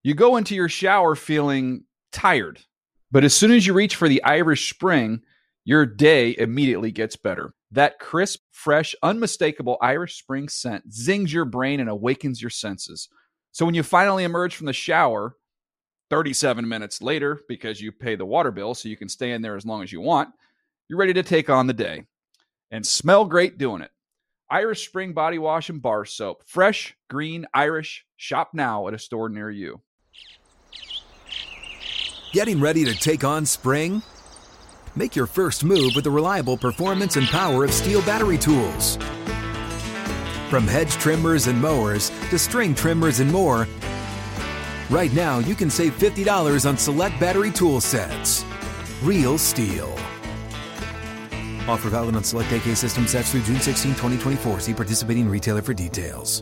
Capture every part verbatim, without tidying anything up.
You go into your shower feeling tired, but as soon as you reach for the Irish Spring, your day immediately gets better. That crisp, fresh, unmistakable Irish Spring scent zings your brain and awakens your senses. So when you finally emerge from the shower, thirty-seven minutes later, because you pay the water bill so you can stay in there as long as you want, you're ready to take on the day. And smell great doing it. Irish Spring Body Wash and Bar Soap. Fresh, green, Irish. Shop now at a store near you. Getting ready to take on spring? Make your first move with the reliable performance and power of Steel battery tools. From hedge trimmers and mowers to string trimmers and more, right now you can save fifty dollars on select battery tool sets. Real Steel. Offer valid on select A K system sets through June sixteenth, twenty twenty-four. See participating retailer for details.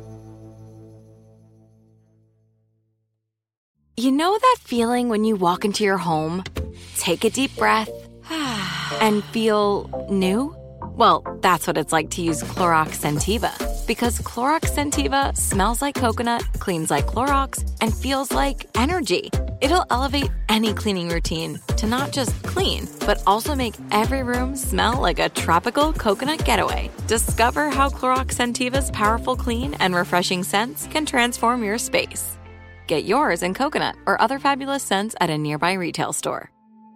You know that feeling when you walk into your home, take a deep breath, and feel new? Well, that's what it's like to use Clorox Scentiva. Because Clorox Scentiva smells like coconut, cleans like Clorox, and feels like energy. It'll elevate any cleaning routine to not just clean, but also make every room smell like a tropical coconut getaway. Discover how Clorox Scentiva's powerful clean and refreshing scents can transform your space. Get yours in coconut or other fabulous scents at a nearby retail store.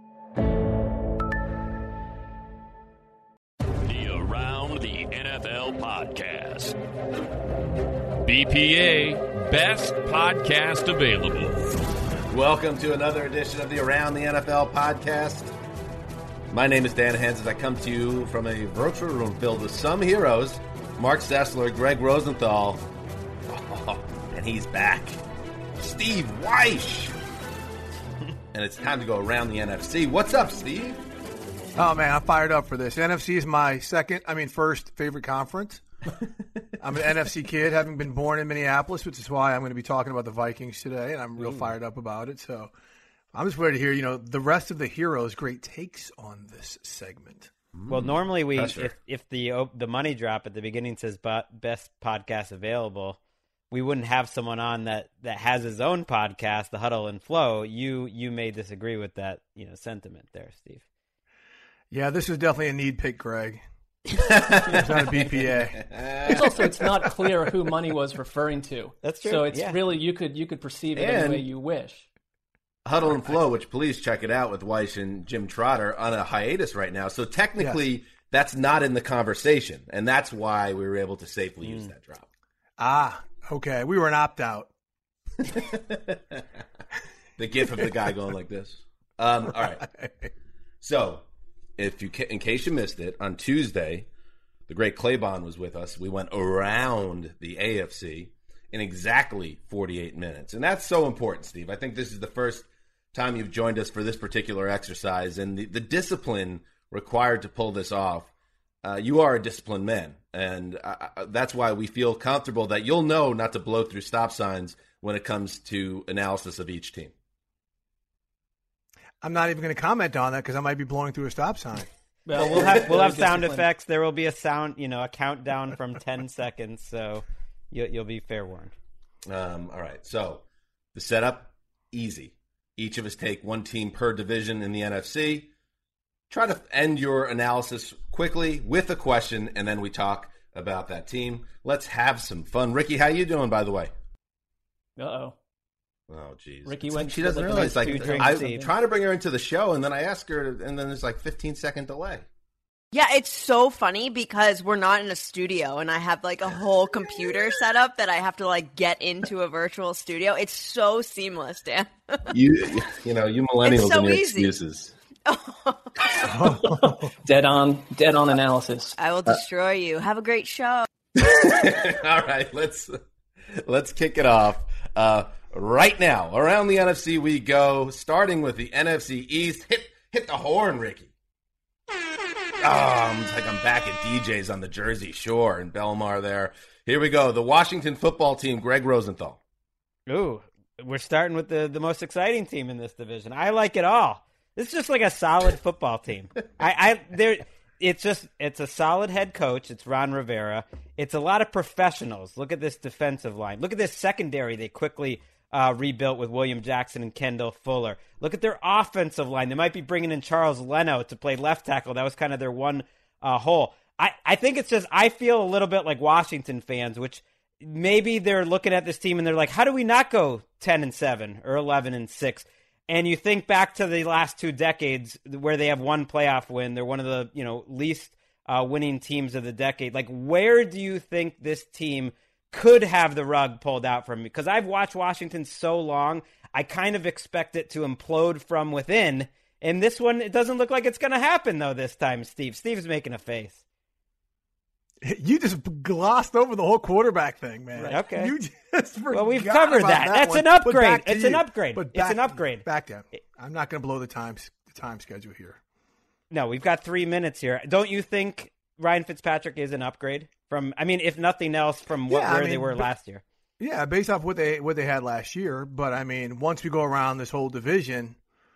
The Around the N F L podcast. B P A, best podcast available. Welcome to another edition of the Around the N F L podcast. My name is Dan Hens as I come to you from a virtual room filled with some heroes. Mark Sessler, Greg Rosenthal, oh, and he's back. Steve Wyche. And it's time to go around the N F C. What's up, Steve? Oh, man, I'm fired up for this. N F C is my second, I mean, first favorite conference. I'm an N F C kid, having been born in Minneapolis, which is why I'm going to be talking about the Vikings today, and I'm real Ooh. fired up about it. So I'm just ready to hear, you know, the rest of the heroes' great takes on this segment. Well, normally we, if, if the the money drop at the beginning says best podcast available, we wouldn't have someone on that, that has his own podcast, The Huddle and Flow. You you may disagree with that, you know, sentiment there, Steve. Yeah, this is definitely a need pick, Greg. It's not a B P A. It's also it's not clear who Money was referring to. That's true. So it's yeah. really you could you could perceive it and any way you wish. Huddle and Flow, which please check it out with Weiss and Jim Trotter on a hiatus right now. So technically, yes. that's not in the conversation, and that's why we were able to safely mm. use that drop. Ah. Okay, we were an opt-out. The gif of the guy going like this. Um, all right. So, if you, in case you missed it, on Tuesday, the great Claybon was with us. We went around the A F C in exactly forty-eight minutes. And that's so important, Steve. I think this is the first time you've joined us for this particular exercise. And the, the discipline required to pull this off, uh, you are a disciplined man. And uh, that's why we feel comfortable that you'll know not to blow through stop signs when it comes to analysis of each team. I'm not even going to comment on that because I might be blowing through a stop sign. Well, we'll have we'll have sound effects. There will be a sound, you know, a countdown from ten seconds, so you'll, you'll be fair warned. Um, all right. So the setup, easy. Each of us take one team per division in the N F C. Try to end your analysis quickly with a question, and then we talk about that team. Let's have some fun. Ricky, how you doing, by the way? Uh-oh. Oh, jeez. Ricky went. She doesn't realize. Like, I'm trying to bring her into the show, and then I ask her, and then there's like fifteen second delay. Yeah, it's so funny because we're not in a studio, and I have like a whole computer set up that I have to like get into a virtual studio. It's so seamless, Dan. you, you know, you millennials so and your easy. excuses. dead on, dead on analysis. I will destroy you. Have a great show. All right, let's let's kick it off. Uh, right now, around the N F C we go, starting with the N F C East. Hit hit the horn, Ricky. Oh, it's like I'm back at D J's on the Jersey Shore in Belmar there. Here we go. The Washington football team, Greg Rosenthal. Ooh, we're starting with the, the most exciting team in this division. I like it all. It's just like a solid football team. I, I there. It's just it's a solid head coach. It's Ron Rivera. It's a lot of professionals. Look at this defensive line. Look at this secondary. They quickly uh, rebuilt with William Jackson and Kendall Fuller. Look at their offensive line. They might be bringing in Charles Leno to play left tackle. That was kind of their one uh, hole. I, I think it's just I feel a little bit like Washington fans, which maybe they're looking at this team and they're like, how do we not go ten and seven or eleven and six? And you think back to the last two decades where they have one playoff win. They're one of the you know least uh, winning teams of the decade. Like, where do you think this team could have the rug pulled out from? Because I've watched Washington so long, I kind of expect it to implode from within. And this one, it doesn't look like it's going to happen, though, this time, Steve. Steve's making a face. You just glossed over the whole quarterback thing, man. Right, okay. You just forgot well, we've covered that. that That's one. an upgrade. It's an you. upgrade. But It's back, an upgrade. Back down. I'm not going to blow the time the time schedule here. No, we've got three minutes here. Don't you think Ryan Fitzpatrick is an upgrade from? I mean, if nothing else, from what Yeah, where I mean, they were but, last year. Yeah, based off what they what they had last year. But I mean, once we go around this whole division,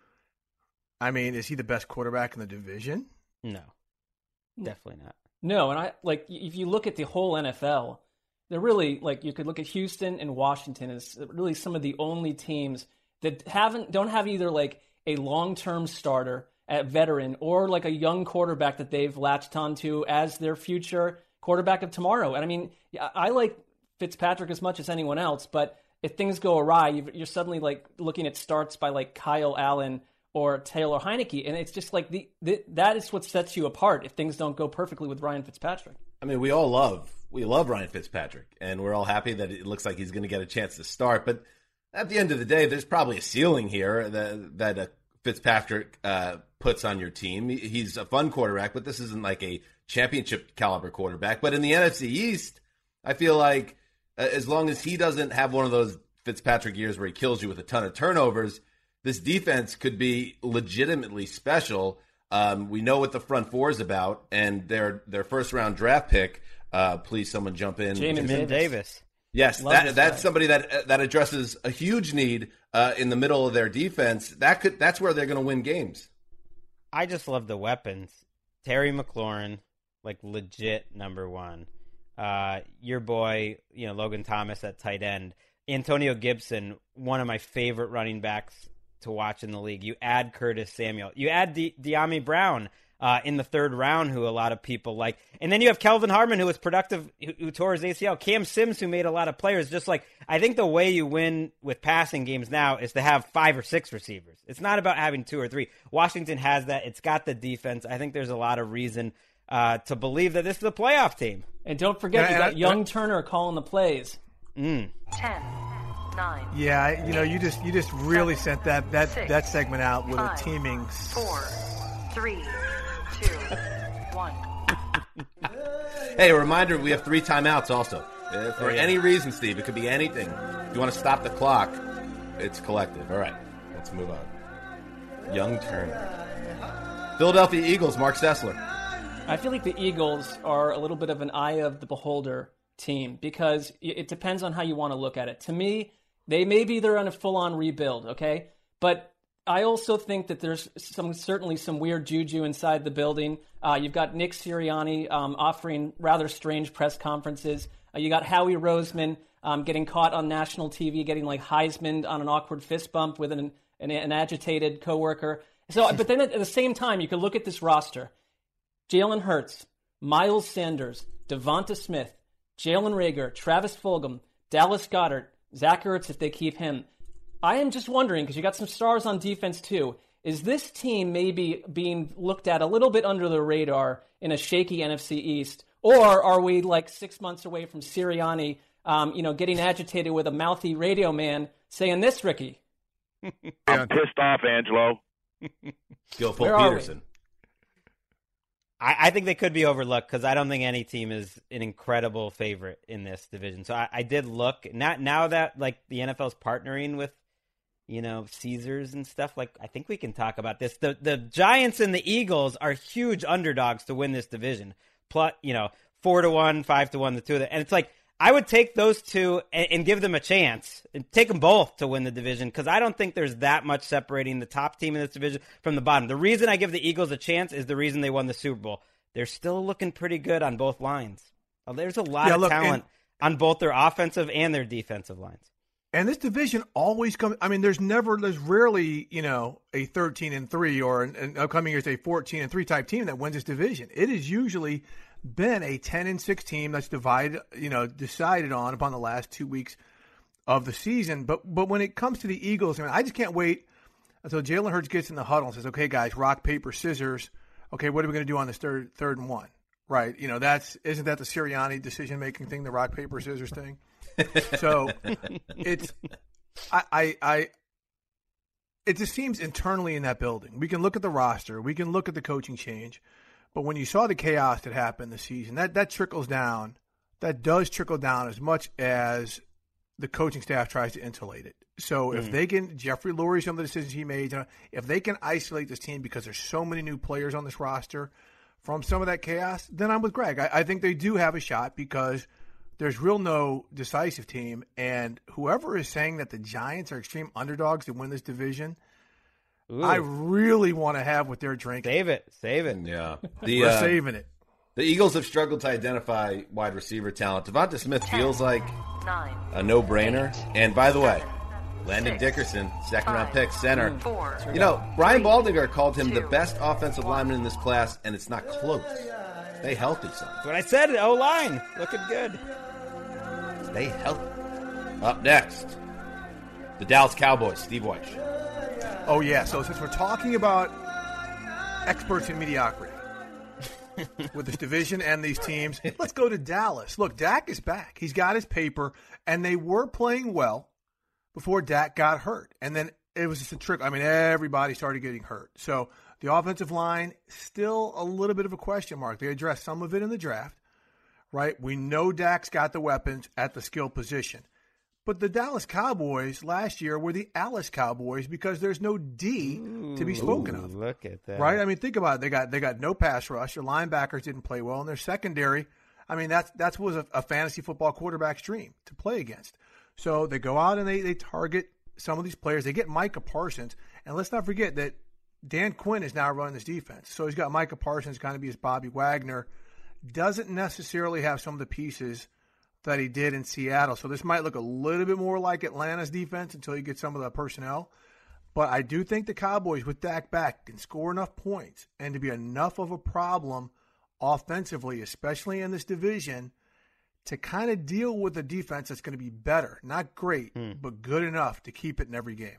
I mean, is he the best quarterback in the division? No, definitely not. No, and I like if you look at the whole N F L, they're really like you could look at Houston and Washington as really some of the only teams that haven't don't have either like a long-term starter at veteran or like a young quarterback that they've latched onto as their future quarterback of tomorrow. And I mean, I like Fitzpatrick as much as anyone else, but if things go awry, you're suddenly like looking at starts by like Kyle Allen or Taylor Heineke, and it's just like the, the that is what sets you apart if things don't go perfectly with Ryan Fitzpatrick. I mean, we all love we love Ryan Fitzpatrick, and we're all happy that it looks like he's going to get a chance to start. But at the end of the day, there's probably a ceiling here that that uh, Fitzpatrick uh, puts on your team. He's a fun quarterback, but this isn't like a championship caliber quarterback. But in the N F C East, I feel like uh, as long as he doesn't have one of those Fitzpatrick years where he kills you with a ton of turnovers, this defense could be legitimately special. Um, we know what the front four is about, and their their first round draft pick. Uh, please, someone jump in. Jamin Davis. Davis. Yes, that, that's guy. somebody that that addresses a huge need uh, in the middle of their defense. That could that's where they're going to win games. I just love the weapons. Terry McLaurin, like legit number one. Uh, your boy, you know Logan Thomas at tight end. Antonio Gibson, one of my favorite running backs to watch in the league. You add Curtis Samuel. You add De- De'Ami Brown uh, in the third round, who a lot of people like. And then you have Kelvin Harmon, who was productive, who, who tore his A C L. Cam Sims, who made a lot of players. Just like, I think the way you win with passing games now is to have five or six receivers. It's not about having two or three. Washington has that. It's got the defense. I think there's a lot of reason uh, to believe that this is a playoff team. And don't forget, you got Young Turner calling the plays. Mm. Ten. Nine, yeah, you know, you just you just really seven, sent that that, six, that segment out with five, a teaming. Four, three, two, one. Hey, a reminder: we have three timeouts. Also, uh, for oh, yeah. any reason, Steve, it could be anything. If you want to stop the clock, it's collective. All right, let's move on. Young Turner, Philadelphia Eagles. Mark Sessler. I feel like the Eagles are a little bit of an eye of the beholder team because it depends on how you want to look at it. To me, they maybe they're on a full-on rebuild, okay? But I also think that there's some certainly some weird juju inside the building. Uh, you've got Nick Sirianni um, offering rather strange press conferences. Uh, you got Howie Roseman um, getting caught on national T V, getting like Heisman on an awkward fist bump with an an, an agitated coworker. So, but then at, at the same time, you can look at this roster: Jalen Hurts, Miles Sanders, Devonta Smith, Jalen Reagor, Travis Fulgham, Dallas Goedert, Zach Ertz if they keep him. I am just wondering, because you got some stars on defense too, is this team maybe being looked at a little bit under the radar in a shaky N F C East? Or are we like six months away from Sirianni, um, you know, getting agitated with a mouthy radio man saying this, Ricky? I'm pissed off, Angelo. Skillful Peterson. I, I think they could be overlooked because I don't think any team is an incredible favorite in this division. So I, I did look. Not, now that like the N F L is partnering with, you know, Caesars and stuff, like I think we can talk about this. The the Giants and the Eagles are huge underdogs to win this division. Plus, you know, four to one, five to one, the two of them. And it's like, I would take those two and, and give them a chance and take them both to win the division because I don't think there's that much separating the top team in this division from the bottom. The reason I give the Eagles a chance is the reason they won the Super Bowl. They're still looking pretty good on both lines. There's a lot yeah, of look, talent and, on both their offensive and their defensive lines. And this division always comes. I mean, there's never, there's rarely, you know, a thirteen and three or an, an upcoming year's a fourteen and three type team that wins this division. It has usually been a ten and six team that's divided, you know, decided on upon the last two weeks of the season. But but when it comes to the Eagles, I mean, I just can't wait until Jalen Hurts gets in the huddle and says, "Okay, guys, rock paper scissors. Okay, what are we going to do on this third third and one?" Right? You know, that's isn't that the Sirianni decision making thing, the rock paper scissors thing? So it's I, I I it just seems internally in that building. We can look at the roster, we can look at the coaching change, but when you saw the chaos that happened this season, that that trickles down. That does trickle down as much as the coaching staff tries to insulate it. So mm. if they can, Jeffrey Lurie, some of the decisions he made, if they can isolate this team because there's so many new players on this roster from some of that chaos, then I'm with Greg. I, I think they do have a shot because there's real no decisive team. And whoever is saying that the Giants are extreme underdogs to win this division, Ooh. I really want to have what they're drinking. Save it. Save it. Yeah. The, We're uh, saving it. The Eagles have struggled to identify wide receiver talent. Devonta Smith Ten, feels like nine, a no-brainer. eight, And by the way, seven, Landon six, Dickerson, second-round five, pick, center. four, You know, Brian three, Baldinger called him the two, best offensive one. lineman in this class, and it's not close. Stay healthy, son. That's what I said. O-line. Looking good. Stay healthy. Up next, the Dallas Cowboys, Steve Wyche. Oh, yeah. So since we're talking about experts in mediocrity with this division and these teams, let's go to Dallas. Look, Dak is back. He's got his paper, and they were playing well before Dak got hurt. And then it was just a trick. I mean, everybody started getting hurt. So the offensive line, still a little bit of a question mark. They addressed some of it in the draft, right? We know Dak's got the weapons at the skill position. But the Dallas Cowboys last year were the Alice Cowboys because there's no D Ooh, to be spoken of. Look at that. Right? I mean, think about it. They got they got no pass rush. Their linebackers didn't play well. And their secondary, I mean, that's that's was a, a fantasy football quarterback's dream to play against. So they go out and they, they target some of these players. They get Micah Parsons. And let's not forget that Dan Quinn is now running this defense. So he's got Micah Parsons kind of be his Bobby Wagner. Doesn't necessarily have some of the pieces that he did in Seattle. So this might look a little bit more like Atlanta's defense until you get some of the personnel. But I do think the Cowboys with Dak back can score enough points and to be enough of a problem offensively, especially in this division, to kind of deal with a defense that's going to be better. Not great, hmm. but good enough to keep it in every game.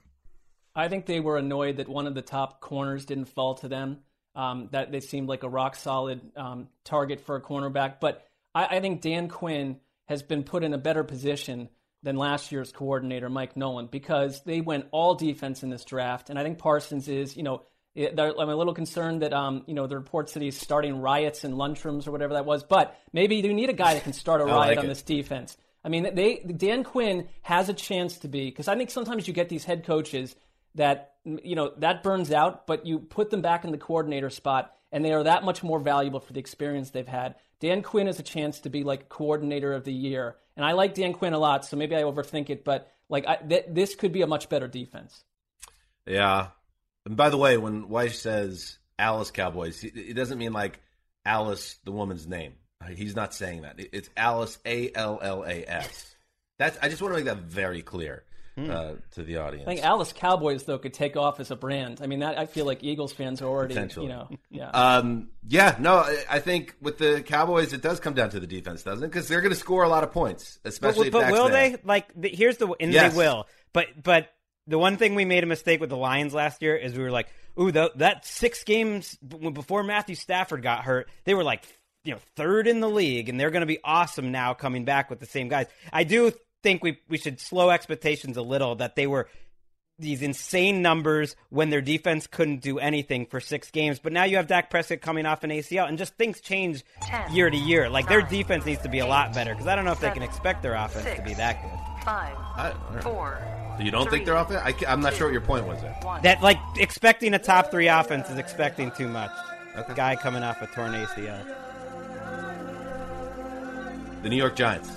I think they were annoyed that one of the top corners didn't fall to them, um, that they seemed like a rock-solid um, target for a cornerback. But I, I think Dan Quinn has been put in a better position than last year's coordinator, Mike Nolan, because they went all defense in this draft. And I think Parsons is, you know, I'm a little concerned that, um, you know, the reports that he's starting riots in lunchrooms or whatever that was. But maybe you need a guy that can start a riot like on it. This defense. I mean, they Dan Quinn has a chance to be, because I think sometimes you get these head coaches that, you know, that burns out, but you put them back in the coordinator spot, and they are that much more valuable for the experience they've had. Dan Quinn has a chance to be like coordinator of the year. And I like Dan Quinn a lot, so maybe I overthink it, but like I, th- this could be a much better defense. Yeah. And by the way, when Weiss says Alice Cowboys, it doesn't mean like Alice, the woman's name. He's not saying that. It's Alice, A L L A S. That's. I just want to make that very clear. Uh, to the audience. I think Alice Cowboys, though, could take off as a brand. I mean, that I feel like Eagles fans are already, you know, yeah. Um, yeah, no, I think with the Cowboys, it does come down to the defense, doesn't it? Because they're going to score a lot of points, especially but, if but will there. they? Like, the, here's the, and yes. they will. But but the one thing we made a mistake with the Lions last year is we were like, ooh, the, that six games before Matthew Stafford got hurt, they were like, you know, third in the league, and they're going to be awesome now coming back with the same guys. I do think we we should slow expectations a little, that they were these insane numbers when their defense couldn't do anything for six games. But now you have Dak Prescott coming off an A C L, and just things change Ten, year to year. Like, nine, their defense needs to be a lot better, because I don't know if seven, they can expect their offense six, to be that good. Five, I, four, you don't three, think their offense? I, I'm not two, sure what your point was there. One. That, like, expecting a top three offense is expecting too much. Okay. Guy coming off a torn A C L. The New York Giants.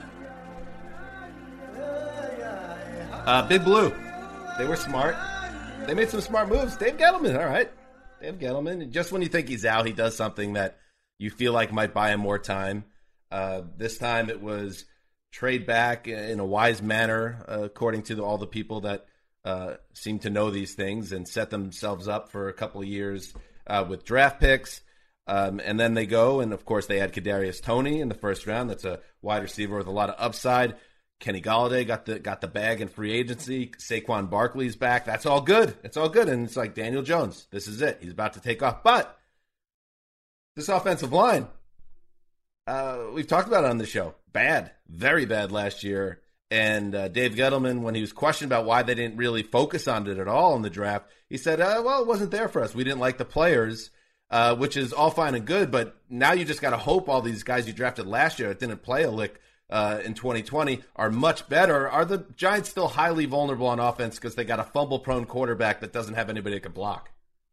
Uh, Big Blue. They were smart. They made some smart moves. Dave Gettleman, all right. Dave Gettleman. Just when you think he's out, he does something that you feel like might buy him more time. Uh, this time it was trade back in a wise manner, uh, according to the, all the people that uh, seem to know these things, and set themselves up for a couple of years uh, with draft picks. Um, and then they go, and of course they had Kadarius Toney in the first round. That's a wide receiver with a lot of upside. Kenny Golladay got the got the bag in free agency. Saquon Barkley's back. That's all good. It's all good. And it's like Daniel Jones. This is it. He's about to take off. But this offensive line, uh, we've talked about it on the show. Bad. Very bad last year. And uh, Dave Gettleman, when he was questioned about why they didn't really focus on it at all in the draft, he said, uh, well, it wasn't there for us. We didn't like the players, uh, which is all fine and good. But now you just got to hope all these guys you drafted last year that didn't play a lick Uh, in twenty twenty are much better. Are the Giants still highly vulnerable on offense because they got a fumble-prone quarterback that doesn't have anybody that can block?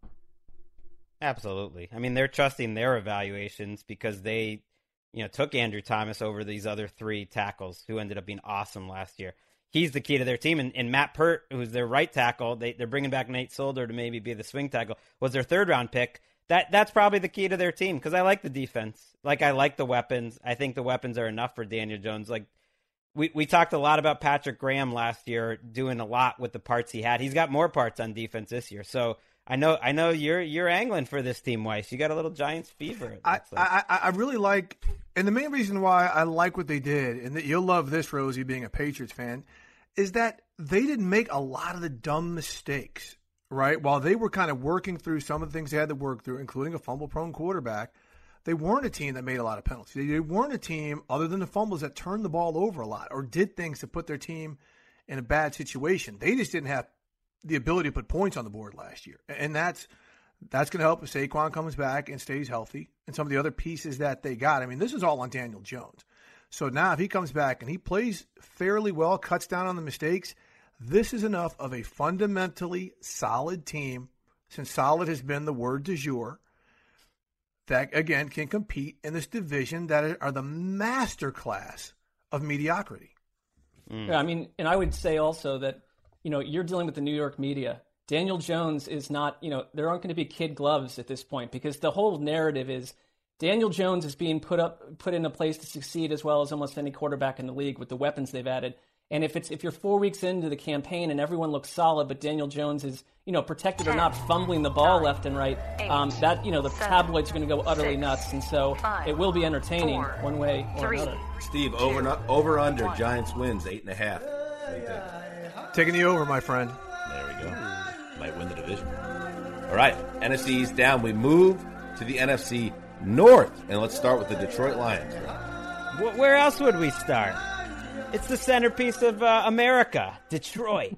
Absolutely. I mean, they're trusting their evaluations because they, you know, took Andrew Thomas over these other three tackles who ended up being awesome last year. He's the key to their team. And, and Matt Pert, who's their right tackle, they, they're bringing back Nate Solder to maybe be the swing tackle, was their third-round pick. That That's probably the key to their team because I like the defense. Like, I like the weapons. I think the weapons are enough for Daniel Jones. Like, we, we talked a lot about Patrick Graham last year doing a lot with the parts he had. He's got more parts on defense this year. So I know I know you're you're angling for this team, Weiss. You got a little Giants fever. I, I, I really like – and the main reason why I like what they did, and that you'll love this, Rosie, being a Patriots fan, is that they didn't make a lot of the dumb mistakes, right? While they were kind of working through some of the things they had to work through, including a fumble-prone quarterback, they weren't a team that made a lot of penalties. They weren't a team, other than the fumbles, that turned the ball over a lot or did things to put their team in a bad situation. They just didn't have the ability to put points on the board last year. And that's that's going to help if Saquon comes back and stays healthy and some of the other pieces that they got. I mean, this is all on Daniel Jones. So now if he comes back and he plays fairly well, cuts down on the mistakes, this is enough of a fundamentally solid team, since solid has been the word du jour, that, again, can compete in this division that are the masterclass of mediocrity. Mm. Yeah, I mean, and I would say also that, you know, you're dealing with the New York media. Daniel Jones is not, you know, there aren't going to be kid gloves at this point because the whole narrative is Daniel Jones is being put up, put in a place to succeed as well as almost any quarterback in the league with the weapons they've added. And if it's if you're four weeks into the campaign and everyone looks solid, but Daniel Jones is, you know, protected or not fumbling the ball left and right, um, that, you know, the tabloids are going to go utterly nuts. And so it will be entertaining one way or another. Steve, over over under Giants wins eight and a half. Taking the over, my friend. There we go. Might win the division. All right, N F C East down. We move to the N F C North, and let's start with the Detroit Lions. Where else would we start? It's the centerpiece of uh, America, Detroit.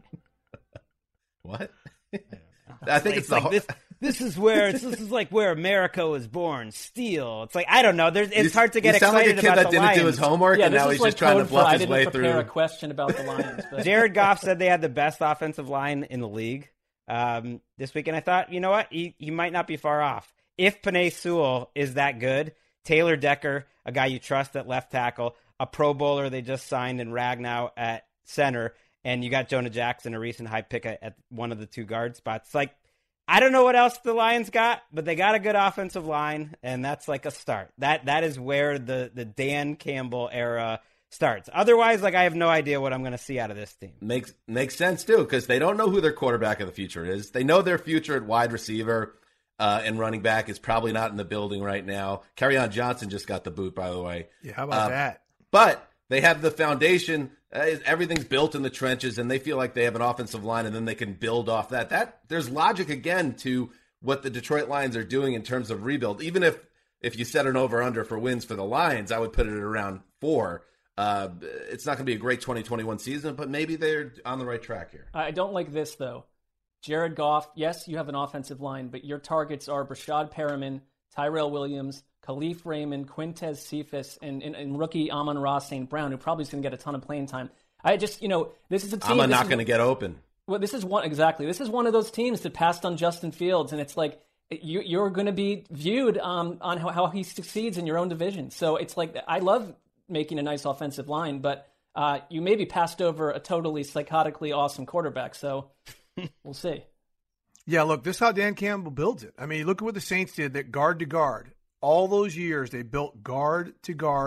What? I think it's, it's like the... this. This is where this is like where America was born. Steel. It's like I don't know. There's it's you, hard to get you sound excited like a kid about that the didn't Lions. do his homework, yeah, and now he's like just trying to bluff his way through. I didn't prepare a question about the Lions. But. Jared Goff said they had the best offensive line in the league um, this week, and I thought, you know what, he he might not be far off. If Penei Sewell is that good, Taylor Decker, a guy you trust at left tackle, a Pro Bowler they just signed in Ragnow at center, and you got Jonah Jackson, a recent high pick at, at one of the two guard spots. Like, I don't know what else the Lions got, but they got a good offensive line, and that's like a start. That that is where the, the Dan Campbell era starts. Otherwise, like I have no idea what I'm going to see out of this team. Makes makes sense too, because they don't know who their quarterback of the future is. They know their future at wide receiver uh, and running back is probably not in the building right now. Kerryon Johnson just got the boot, by the way. Yeah, how about uh, that? But they have the foundation. Uh, everything's built in the trenches, and they feel like they have an offensive line, and then they can build off that. That there's logic again to what the Detroit Lions are doing in terms of rebuild. Even if if you set an over-under for wins for the Lions, I would put it at around four. Uh, it's not going to be a great twenty twenty-one season, but maybe they're on the right track here. I don't like this, though. Jared Goff, yes, you have an offensive line, but your targets are Brashad Perriman, Tyrell Williams, Khalif Raymond, Quintez Cephas, and, and, and rookie Amon-Ra Saint Brown, who probably is going to get a ton of playing time. I just, you know, this is a team. I'm not going to get open. Well, this is one, exactly. This is one of those teams that passed on Justin Fields, and it's like, you, you're going to be viewed um, on how, how he succeeds in your own division. So it's like, I love making a nice offensive line, but uh, you maybe passed over a totally psychotically awesome quarterback. So we'll see. Yeah, look, this is how Dan Campbell builds it. I mean, look at what the Saints did, that guard to guard. All those years, they built guard to guard.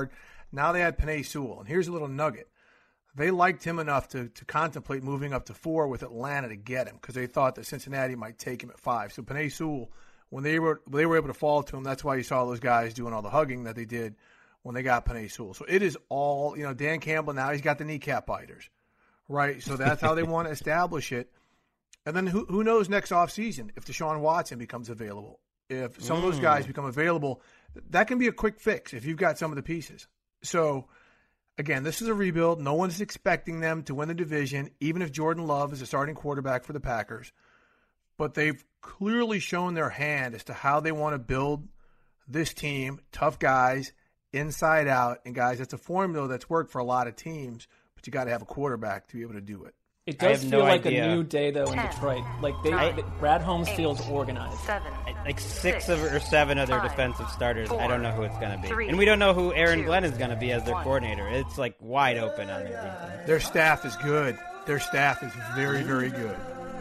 Now they had Penei Sewell. And here's a little nugget. They liked him enough to, to contemplate moving up to four with Atlanta to get him because they thought that Cincinnati might take him at five. So Penei Sewell, when they were they were able to fall to him, that's why you saw those guys doing all the hugging that they did when they got Penei Sewell. So it is all, you know, Dan Campbell now, he's got the kneecap biters, right? So that's how they want to establish it. And then who who knows next offseason if Deshaun Watson becomes available. If some mm. of those guys become available, that can be a quick fix if you've got some of the pieces. So, again, this is a rebuild. No one's expecting them to win the division, even if Jordan Love is a starting quarterback for the Packers. But they've clearly shown their hand as to how they want to build this team. Tough guys, inside out, and guys, that's a formula that's worked for a lot of teams, but you got to have a quarterback to be able to do it. It does feel no like idea. a new day, though, in Ten, Detroit. Like, they, nine, they Brad Holmes eight, feels organized. Seven, Like six, six of, or seven of their five, defensive starters. four, I don't know who it's going to be. three, And we don't know who Aaron two, Glenn is going to be as their one. coordinator. It's like wide open on their defense. Their staff is good. Their staff is very, very good.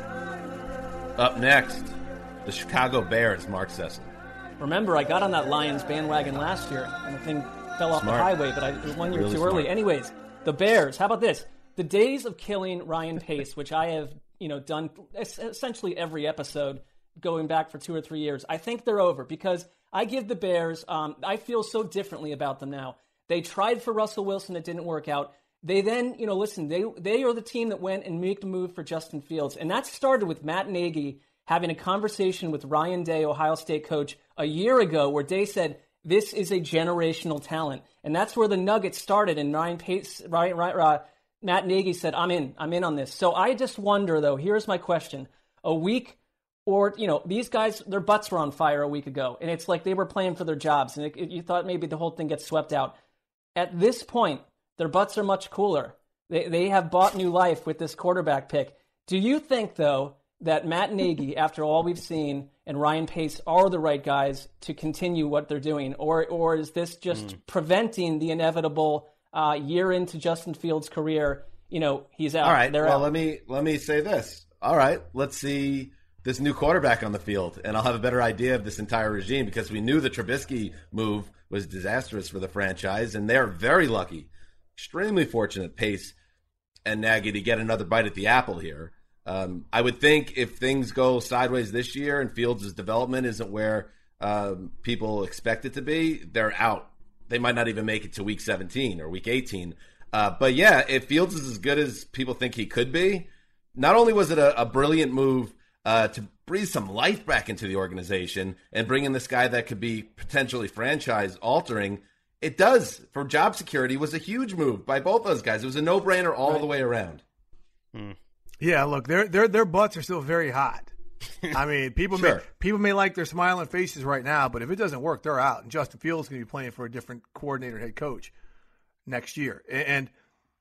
Up next, the Chicago Bears, Mark Sesson. Remember, I got on that Lions bandwagon last year, and the thing fell off Smart. the highway, but I, it was one year Really too smart. early. Anyways, the Bears, how about this? The days of killing Ryan Pace, which I have, you know, done es- essentially every episode going back for two or three years, I think they're over because I give the Bears, um, I feel so differently about them now. They tried for Russell Wilson, it didn't work out. They then, you know, listen, they they are the team that went and made the move for Justin Fields, and that started with Matt Nagy having a conversation with Ryan Day, Ohio State coach, a year ago, where Day said, this is a generational talent. And that's where the Nuggets started, and Ryan Pace, Ryan, Ryan, uh, Matt Nagy said, I'm in. I'm in on this. So I just wonder, though, here's my question. A week or, you know, these guys, their butts were on fire a week ago, and it's like they were playing for their jobs, and it, it, you thought maybe the whole thing gets swept out. At this point, their butts are much cooler. They, they have bought new life with this quarterback pick. Do you think, though, that Matt Nagy, after all we've seen, and Ryan Pace are the right guys to continue what they're doing? Or, or is this just mm. preventing the inevitable Uh, year into Justin Fields' career, you know, he's out. All right. They're well, out. let me let me say this. All right, let's see this new quarterback on the field, and I'll have a better idea of this entire regime because we knew the Trubisky move was disastrous for the franchise, and they're very lucky, extremely fortunate, Pace and Nagy to get another bite at the apple here. Um, I would think if things go sideways this year and Fields' development isn't where um, people expect it to be, they're out. They might not even make it to week seventeen or week eighteen. Uh, but yeah, if Fields is as good as people think he could be, not only was it a, a brilliant move uh, to breathe some life back into the organization and bring in this guy that could be potentially franchise altering, it does, for job security, was a huge move by both those guys. It was a no-brainer all right. the way around. Hmm. Yeah, look, their their their butts are still very hot. I mean, people sure. may people may like their smiling faces right now, but if it doesn't work, they're out. And Justin Fields is going to be playing for a different coordinator, head coach next year. And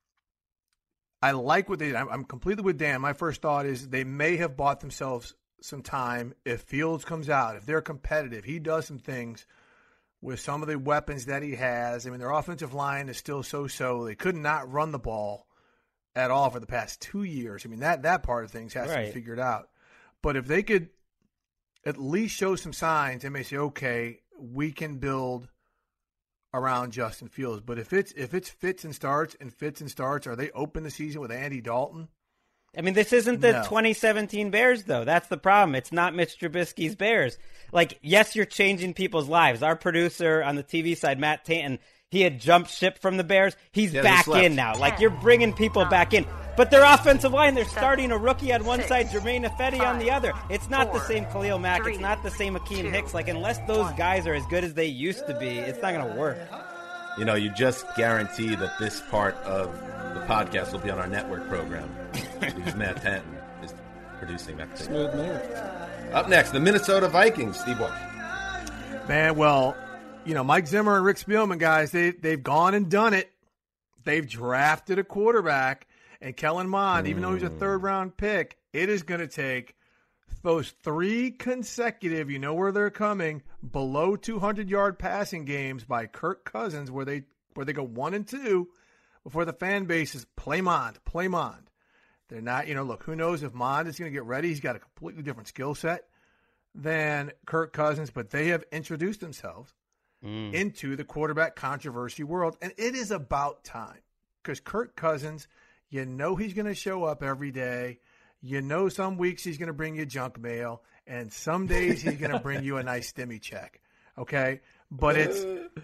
I like what they did. I'm completely with Dan. My first thought is they may have bought themselves some time if Fields comes out, if they're competitive. He does some things with some of the weapons that he has. I mean, their offensive line is still so-so. They could not run the ball at all for the past two years. I mean, that, that part of things has right. to be figured out. But if they could at least show some signs, they may say, okay, we can build around Justin Fields. But if it's if it's fits and starts and fits and starts, are they open the season with Andy Dalton? I mean, this isn't the no. twenty seventeen Bears, though. That's the problem. It's not Mitch Trubisky's Bears. Like, yes, you're changing people's lives. Our producer on the T V side, Matt Tanton, he had jumped ship from the Bears. He's yeah, back in now. Like, you're bringing people back in. But their offensive line, they're starting a rookie on one side, Jermaine Ifedi on the other. It's not the same Khalil Mack. It's not the same Akeem Hicks. Like, unless those guys are as good as they used to be, it's not going to work. You know, you just guarantee that this part of the podcast will be on our network program because Matt Tanton is producing that thing. Smooth move. Up next, the Minnesota Vikings. Steve Walsh. Man, well, you know, Mike Zimmer and Rick Spielman, guys, they, they've gone and done it. They've drafted a quarterback. And Kellen Mond, mm. even though he's a third-round pick, it is going to take those three consecutive, you know where they're coming, below two hundred yard passing games by Kirk Cousins where they where they go one and two before the fan base is play Mond, play Mond. They're not, you know, look, who knows if Mond is going to get ready. He's got a completely different skill set than Kirk Cousins, but they have introduced themselves mm. into the quarterback controversy world. And it is about time because Kirk Cousins, you know he's going to show up every day. You know some weeks he's going to bring you junk mail, and some days he's going to bring you a nice stimmy check. Okay? But it's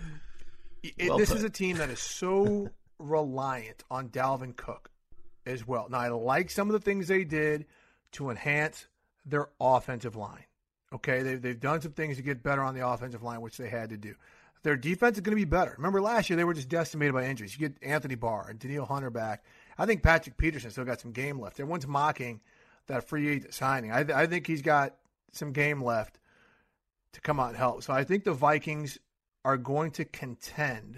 it, well this put. is a team that is so reliant on Dalvin Cook as well. Now, I like some of the things they did to enhance their offensive line. Okay? They've, they've done some things to get better on the offensive line, which they had to do. Their defense is going to be better. Remember last year they were just decimated by injuries. You get Anthony Barr and Danielle Hunter back. I think Patrick Peterson still got some game left. Everyone's mocking that free agent signing. I, th- I think he's got some game left to come out and help. So I think the Vikings are going to contend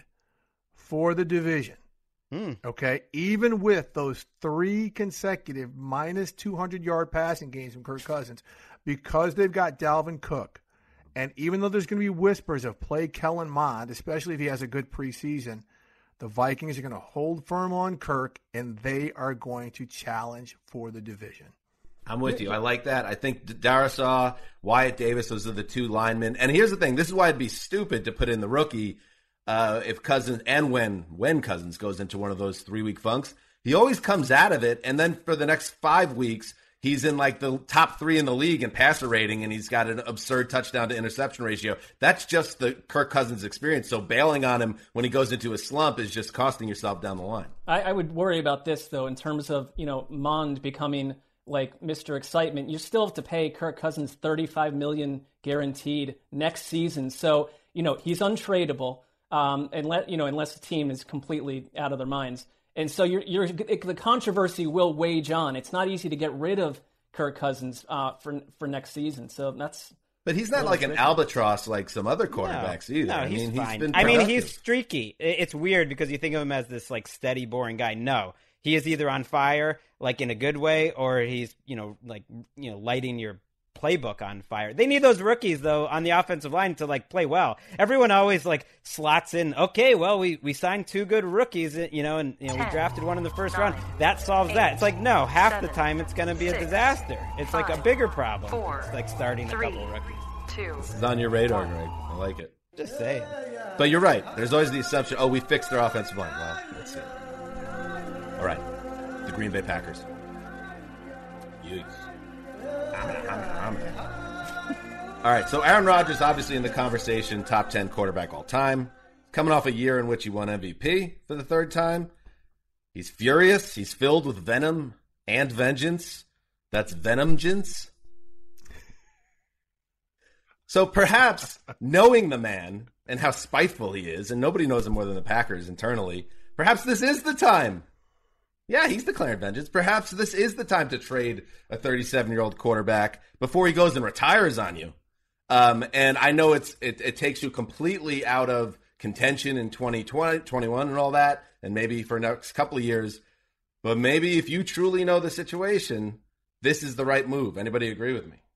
for the division. Mm. Okay, even with those three consecutive minus two hundred yard passing games from Kirk Cousins, because they've got Dalvin Cook. And even though there's going to be whispers of play Kellen Mond, especially if he has a good preseason, the Vikings are going to hold firm on Kirk, and they are going to challenge for the division. I'm with you. I like that. I think Darrisaw, Wyatt Davis, those are the two linemen. And here's the thing. This is why it'd be stupid to put in the rookie uh, if Cousins, and when, when Cousins goes into one of those three-week funks. He always comes out of it, and then for the next five weeks – he's in like the top three in the league in passer rating, and he's got an absurd touchdown to interception ratio. That's just the Kirk Cousins experience. So bailing on him when he goes into a slump is just costing yourself down the line. I, I would worry about this, though, in terms of, you know, Mond becoming like Mister Excitement. You still have to pay Kirk Cousins thirty-five million dollars guaranteed next season. So, you know, he's untradeable, um, and let, you know, unless the team is completely out of their minds. And so you're, you're, the controversy will wage on. It's not easy to get rid of Kirk Cousins uh, for for next season. So that's. But he's not like an albatross like some other quarterbacks no, either. No, I he's mean, fine. he's been I productive. mean, he's streaky. It's weird because you think of him as this like steady, boring guy. No, he is either on fire, like in a good way, or he's you know like you know lighting your playbook on fire. They need those rookies though on the offensive line to like play well. Everyone always like slots in. Okay, well we we signed two good rookies, you know, and you know we drafted one in the first round. That solves that. It's like no, half the time it's going to be a disaster. It's like a bigger problem. It's like starting a couple rookies. Two. This is on your radar, Greg. I like it. Just saying. But you're right. There's always the assumption. Oh, we fixed their offensive line. Well, let's see. All right, the Green Bay Packers. Yikes. All right, so Aaron Rodgers obviously in the conversation, top ten quarterback all time. Coming off a year in which he won M V P for the third time. He's furious. He's filled with venom and vengeance. That's venomgence. So perhaps knowing the man and how spiteful he is, and nobody knows him more than the Packers internally, perhaps this is the time. Yeah, he's declaring vengeance. Perhaps this is the time to trade a thirty-seven-year-old quarterback before he goes and retires on you. Um, and I know it's it, it takes you completely out of contention in twenty twenty, twenty-one and all that, and maybe for the next couple of years. But maybe if you truly know the situation, this is the right move. Anybody agree with me?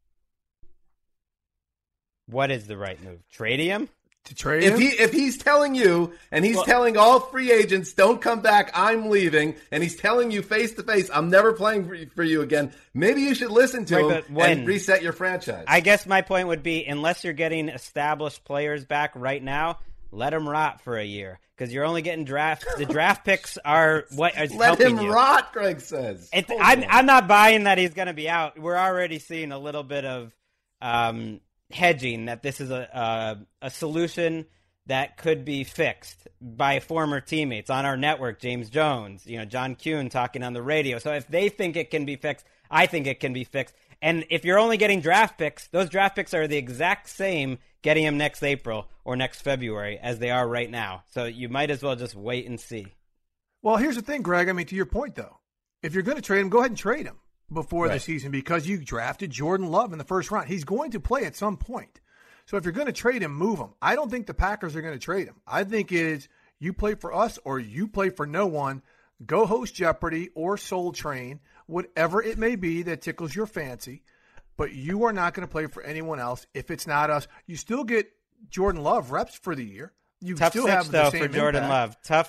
What is the right move? Trade him? To trade if him? he if he's telling you and he's well, telling all free agents, don't come back, I'm leaving, and he's telling you face to face, I'm never playing for, for you again, maybe you should listen to right, him when, and reset your franchise. I guess my point would be, unless you're getting established players back right now, let him rot for a year. Because you're only getting draft. The draft picks are what is let helping him you. rot, Greg says. It, I'm, I'm not buying that he's going to be out. We're already seeing a little bit of um, hedging that this is a, a a solution that could be fixed by former teammates on our network. James Jones, you know, John Kuhn talking on the radio. So if they think it can be fixed, I think it can be fixed. And if you're only getting draft picks, those draft picks are the exact same getting him next April or next February as they are right now. So you might as well just wait and see. Well, here's the thing, Greg. I mean, to your point, though, if you're going to trade him, go ahead and trade him before right. the season because you drafted Jordan Love in the first round. He's going to play at some point. So if you're going to trade him, move him. I don't think the Packers are going to trade him. I think it is you play for us or you play for no one. Go host Jeopardy or Soul Train, whatever it may be that tickles your fancy. But you are not going to play for anyone else if it's not us. You still get Jordan Love reps for the year. You tough still fix, have the though, same for Jordan impact. Love. Tough,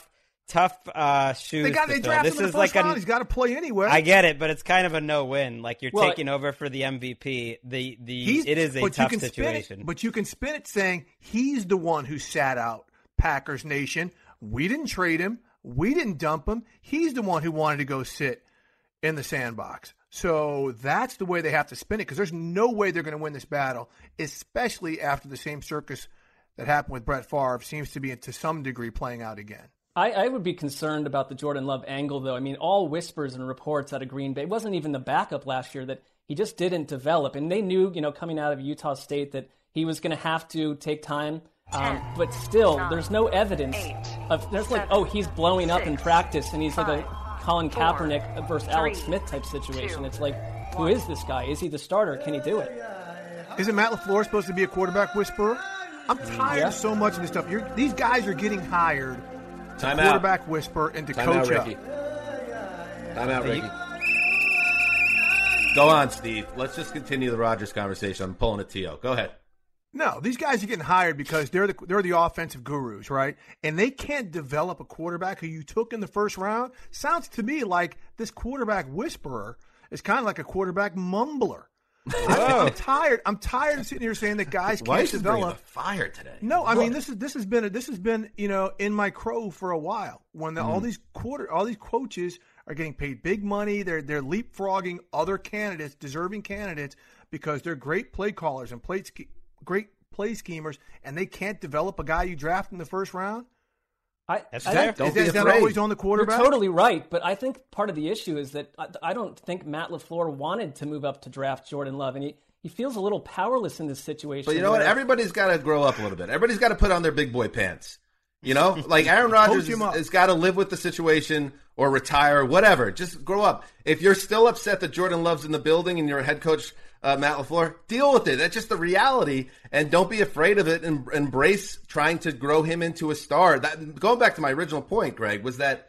tough uh, shoes. They got to they fill. drafted This him in is the first like round. a, He's got to play anyway. I get it, but it's kind of a no-win. Like you're Well, taking over for the M V P. The the He's, it is a but tough you can situation. Spin it, but you can spin it saying he's the one who sat out Packers Nation. We didn't trade him. We didn't dump him. He's the one who wanted to go sit in the sandbox. So that's the way they have to spin it because there's no way they're going to win this battle, especially after the same circus that happened with Brett Favre seems to be to some degree playing out again. I, I would be concerned about the Jordan Love angle, though. I mean, all whispers and reports out of Green Bay. It wasn't even the backup last year that he just didn't develop. And they knew, you know, coming out of Utah State that he was going to have to take time. Um, but still, nine, there's no evidence eight, of. There's like, seven, oh, he's blowing up in six, practice, and he's like a five, Colin four, Kaepernick versus Alex three, Smith type situation. two, It's like, who is this guy? Is he the starter? Can he do it? Isn't Matt LaFleur supposed to be a quarterback whisperer? I'm tired Yeah. of so much of this stuff. You're, these guys are getting hired to Time out. quarterback whisper and to Time coach out, up. Ricky. Time out, Ricky. Go on, Steve. Let's just continue the Rodgers conversation. I'm pulling a T O. Go ahead. No, these guys are getting hired because they're the they're the offensive gurus, right? And they can't develop a quarterback who you took in the first round. Sounds to me like this quarterback whisperer is kind of like a quarterback mumbler. I, I'm tired. I'm tired of sitting here saying that guys can't Why is this bringing develop. the fire today? No, I mean this is this has been a, this has been you know in my crow for a while. When the, all these quarter all these coaches are getting paid big money, they're they're leapfrogging other candidates, deserving candidates, because they're great play callers and play ske- great play schemers, and they can't develop a guy you draft in the first round. I, That's I, fair. Is Don't that, be is that afraid. always on the quarterback? You're totally right, but I think part of the issue is that I, I don't think Matt LaFleur wanted to move up to draft Jordan Love, and he, he feels a little powerless in this situation. But you know what? where- Everybody's got to grow up a little bit. Everybody's got to put on their big boy pants. You know, like Aaron Rodgers him up. has got to live with the situation or retire, whatever. Just grow up. If you're still upset that Jordan Love's in the building and you're head coach uh, Matt LaFleur, deal with it. That's just the reality, and don't be afraid of it. And embrace trying to grow him into a star. That going back to my original point, Greg, was that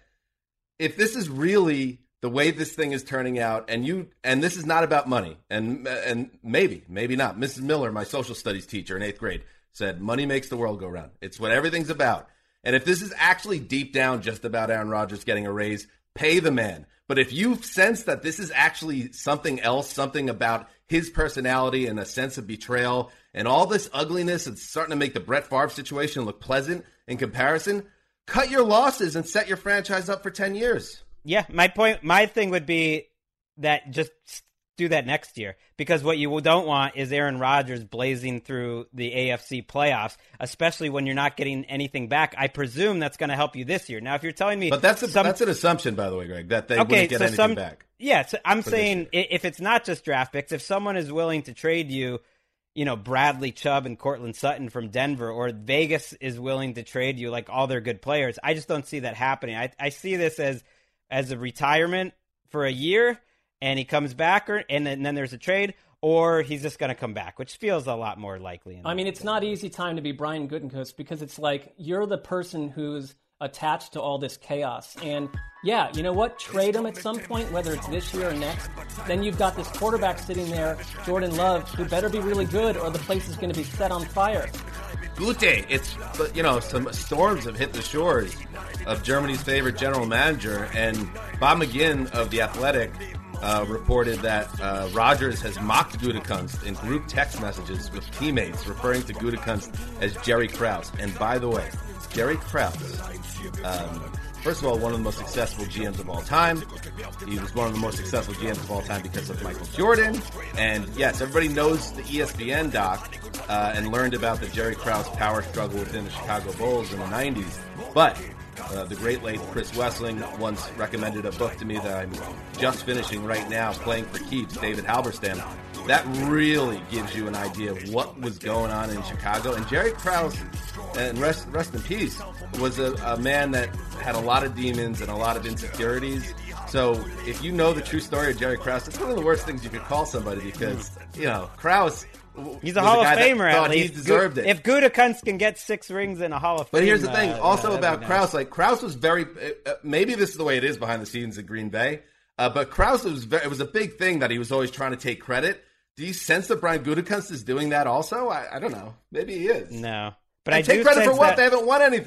if this is really the way this thing is turning out, and you and this is not about money, and and maybe maybe not. Missus Miller, my social studies teacher in eighth grade, said money makes the world go round. It's what everything's about. And if this is actually deep down just about Aaron Rodgers getting a raise, pay the man. But if you sense that this is actually something else, something about his personality and a sense of betrayal and all this ugliness, it's starting to make the Brett Favre situation look pleasant in comparison, cut your losses and set your franchise up for ten years. Yeah, my point, my thing would be that just do that next year, because what you don't want is Aaron Rodgers blazing through the A F C playoffs, especially when you're not getting anything back. I presume that's going to help you this year. Now, if you're telling me, But that's a, some, that's an assumption, by the way, Greg, that they okay, wouldn't get so anything some, back. Yeah, so I'm for saying i- if it's not just draft picks, if someone is willing to trade you, you know, Bradley Chubb and Cortland Sutton from Denver, or Vegas is willing to trade you like all their good players, I just don't see that happening. I, I see this as as a retirement for a year, and he comes back, or and then, and then there's a trade, or he's just going to come back, which feels a lot more likely. I mean, it's not easy time to be Brian Gutekunst, because it's like you're the person who's attached to all this chaos. And yeah, you know what? Trade him at some point, whether it's this year or next. Then you've got this quarterback sitting there, Jordan Love, who better be really good, or the place is going to be set on fire. Gute, it's, you know, some storms have hit the shores of Germany's favorite general manager, and Bob McGinn of The Athletic uh, reported that uh, Rodgers has mocked Gutekunst in group text messages with teammates, referring to Gutekunst as Jerry Krause. And by the way, Jerry Krause, um, first of all, one of the most successful G Ms of all time. He was one of the most successful G Ms of all time because of Michael Jordan. And yes, everybody knows the E S P N doc uh, and learned about the Jerry Krause power struggle within the Chicago Bulls in the nineties. But uh, the great late Chris Wessling once recommended a book to me that I'm just finishing right now, Playing for Keeps, David Halberstam. That really gives you an idea of what was going on in Chicago. And Jerry Krause, and rest, rest in peace, was a, a man that had a lot of demons and a lot of insecurities. So if you know the true story of Jerry Krause, it's one of the worst things you could call somebody, because, you know, Krause, he's a Hall of Famer, at he least. deserved it. If Gutekunst can get six rings in a Hall of Fame. But here's the thing, uh, also uh, about nice. Krause, like Krause was very, uh, maybe this is the way it is behind the scenes at Green Bay, uh, but Krause was very, it was a big thing that he was always trying to take credit. Do you sense that Brian Gutekunst is doing that also? I, I don't know. Maybe he is. No. But and I take do credit for sense what? that- They haven't won anything.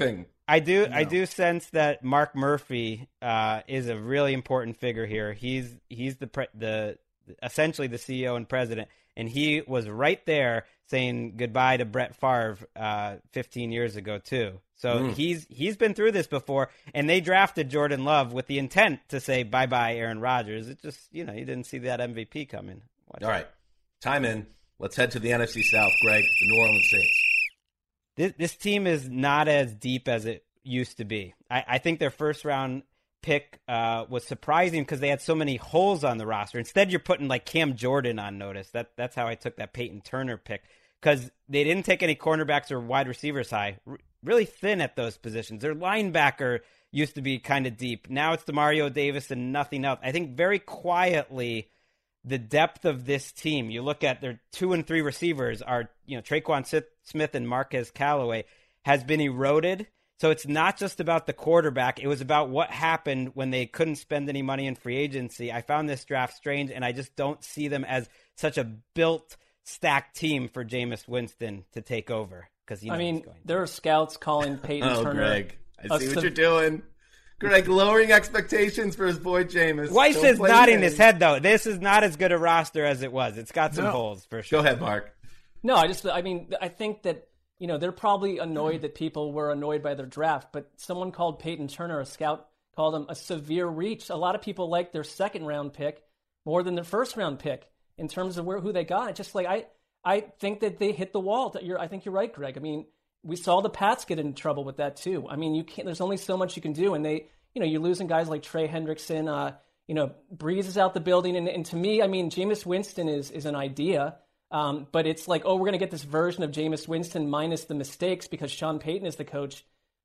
I do. You know. I do sense that Mark Murphy uh, is a really important figure here. He's he's the pre- the essentially the C E O and president, and he was right there saying goodbye to Brett Favre uh, fifteen years ago too. So mm. he's he's been through this before, and they drafted Jordan Love with the intent to say bye bye Aaron Rodgers. It just you know you didn't see that M V P coming. Watch All out. right, time in. Let's head to the N F C South, Greg. The New Orleans Saints. This, this team is not as deep as it used to be. I, I think their first round pick uh, was surprising because they had so many holes on the roster. Instead, you're putting like Cam Jordan on notice. That that's how I took that Peyton Turner pick, because they didn't take any cornerbacks or wide receivers high. R- really thin at those positions. Their linebacker used to be kind of deep. Now it's DeMario Davis and nothing else. I think very quietly, the depth of this team, you look at their two and three receivers are, you know, Traquan Smith and Marquez Callaway, has been eroded. So it's not just about the quarterback. It was about what happened when they couldn't spend any money in free agency. I found this draft strange, and I just don't see them as such a built, stacked team for Jameis Winston to take over. Because you know I mean, going there are scouts calling Peyton oh, Turner. Greg, I see what you're doing. Greg, lowering expectations for his boy Jameis. Weiss Don't is play nodding games. his head, though. This is not as good a roster as it was. It's got some No. holes, for sure. Go ahead, Mark. No, I just, I mean, I think that, you know, they're probably annoyed that people were annoyed by their draft, but someone called Peyton Turner, a scout, called him a severe reach. A lot of people like their second round pick more than their first round pick in terms of where who they got. It's just like, I, I think that they hit the wall. That you're, I think you're right, Greg. I mean, we saw the Pats get in trouble with that too. I mean, you can't, there's only so much you can do, and they, you know, you're losing guys like Trey Hendrickson. Uh, you know, Breeze is out the building. And, and to me, I mean, Jameis Winston is is an idea. Um, but it's like, oh, we're going to get this version of Jameis Winston minus the mistakes because Sean Payton is the coach.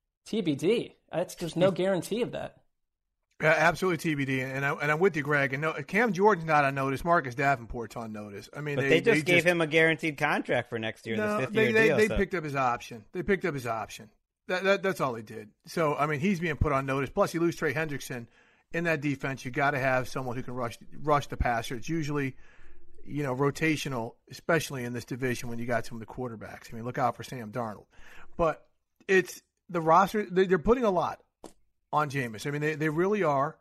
T B D. That's, there's no guarantee of that. Yeah, absolutely T B D. And, I, and I'm with you, Greg. And no, Cam Jordan's not on notice. Marcus Davenport's on notice. I mean, But they, they just they gave just, him a guaranteed contract for next year, no, this fifth they, year they, deal. They so. picked up his option. They picked up his option. That, that That's all they did. So, I mean, he's being put on notice. Plus, you lose Trey Hendrickson. In that defense, you got to have someone who can rush rush the passer. It's usually, you know, rotational, especially in this division when you got some of the quarterbacks. I mean, look out for Sam Darnold. But it's the roster. They're putting a lot on Jameis. I mean, they, they really are.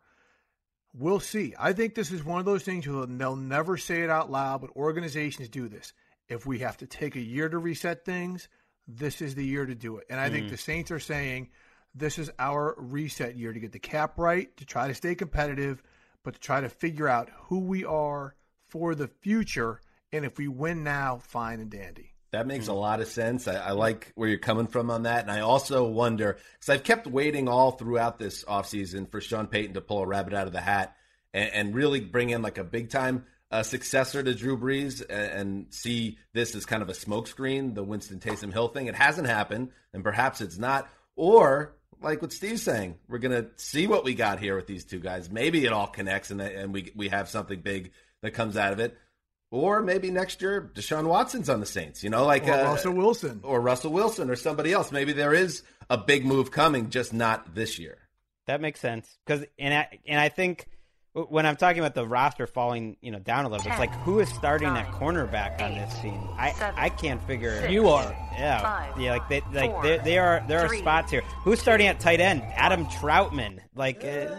We'll see. I think this is one of those things where they'll never say it out loud, but organizations do this. If we have to take a year to reset things, this is the year to do it. And I mm. think the Saints are saying this is our reset year to get the cap right, to try to stay competitive, but to try to figure out who we are for the future. And if we win now, fine and dandy. That makes a lot of sense. I, I like where you're coming from on that. And I also wonder, because I've kept waiting all throughout this offseason for Sean Payton to pull a rabbit out of the hat and, and really bring in like a big-time uh, successor to Drew Brees and, and see this as kind of a smokescreen, the Winston Taysom Hill thing. It hasn't happened, and perhaps it's not. Or, like what Steve's saying, we're going to see what we got here with these two guys. Maybe it all connects and, and we we have something big that comes out of it. Or maybe next year, Deshaun Watson's on the Saints, you know, like or uh, Russell Wilson, or Russell Wilson, or somebody else. Maybe there is a big move coming, just not this year. That makes sense because, and I, and I think when I'm talking about the roster falling, you know, down a little, Ten, it's like who is starting nine, at cornerback eight, on this team? I, seven, I can't figure. Six, you are, yeah, five, yeah, like they, like four, they, they are. There three, are spots here. Who's starting at tight end? Adam Troutman, like. Uh,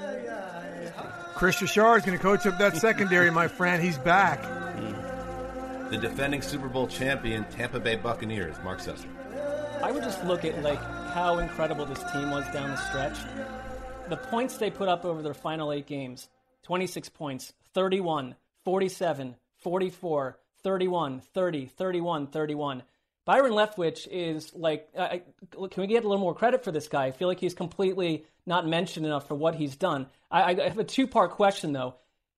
Chris Richard is going to coach up that secondary, my friend. He's back. The defending Super Bowl champion Tampa Bay Buccaneers, Mark Sessler. I would just look at like how incredible this team was down the stretch. The points they put up over their final eight games, twenty-six points, thirty-one, forty-seven, forty-four, thirty-one, thirty, thirty-one, thirty-one. Byron Leftwich is like, I, can we get a little more credit for this guy? I feel like he's completely not mentioned enough for what he's done. I, I have a two-part question, though.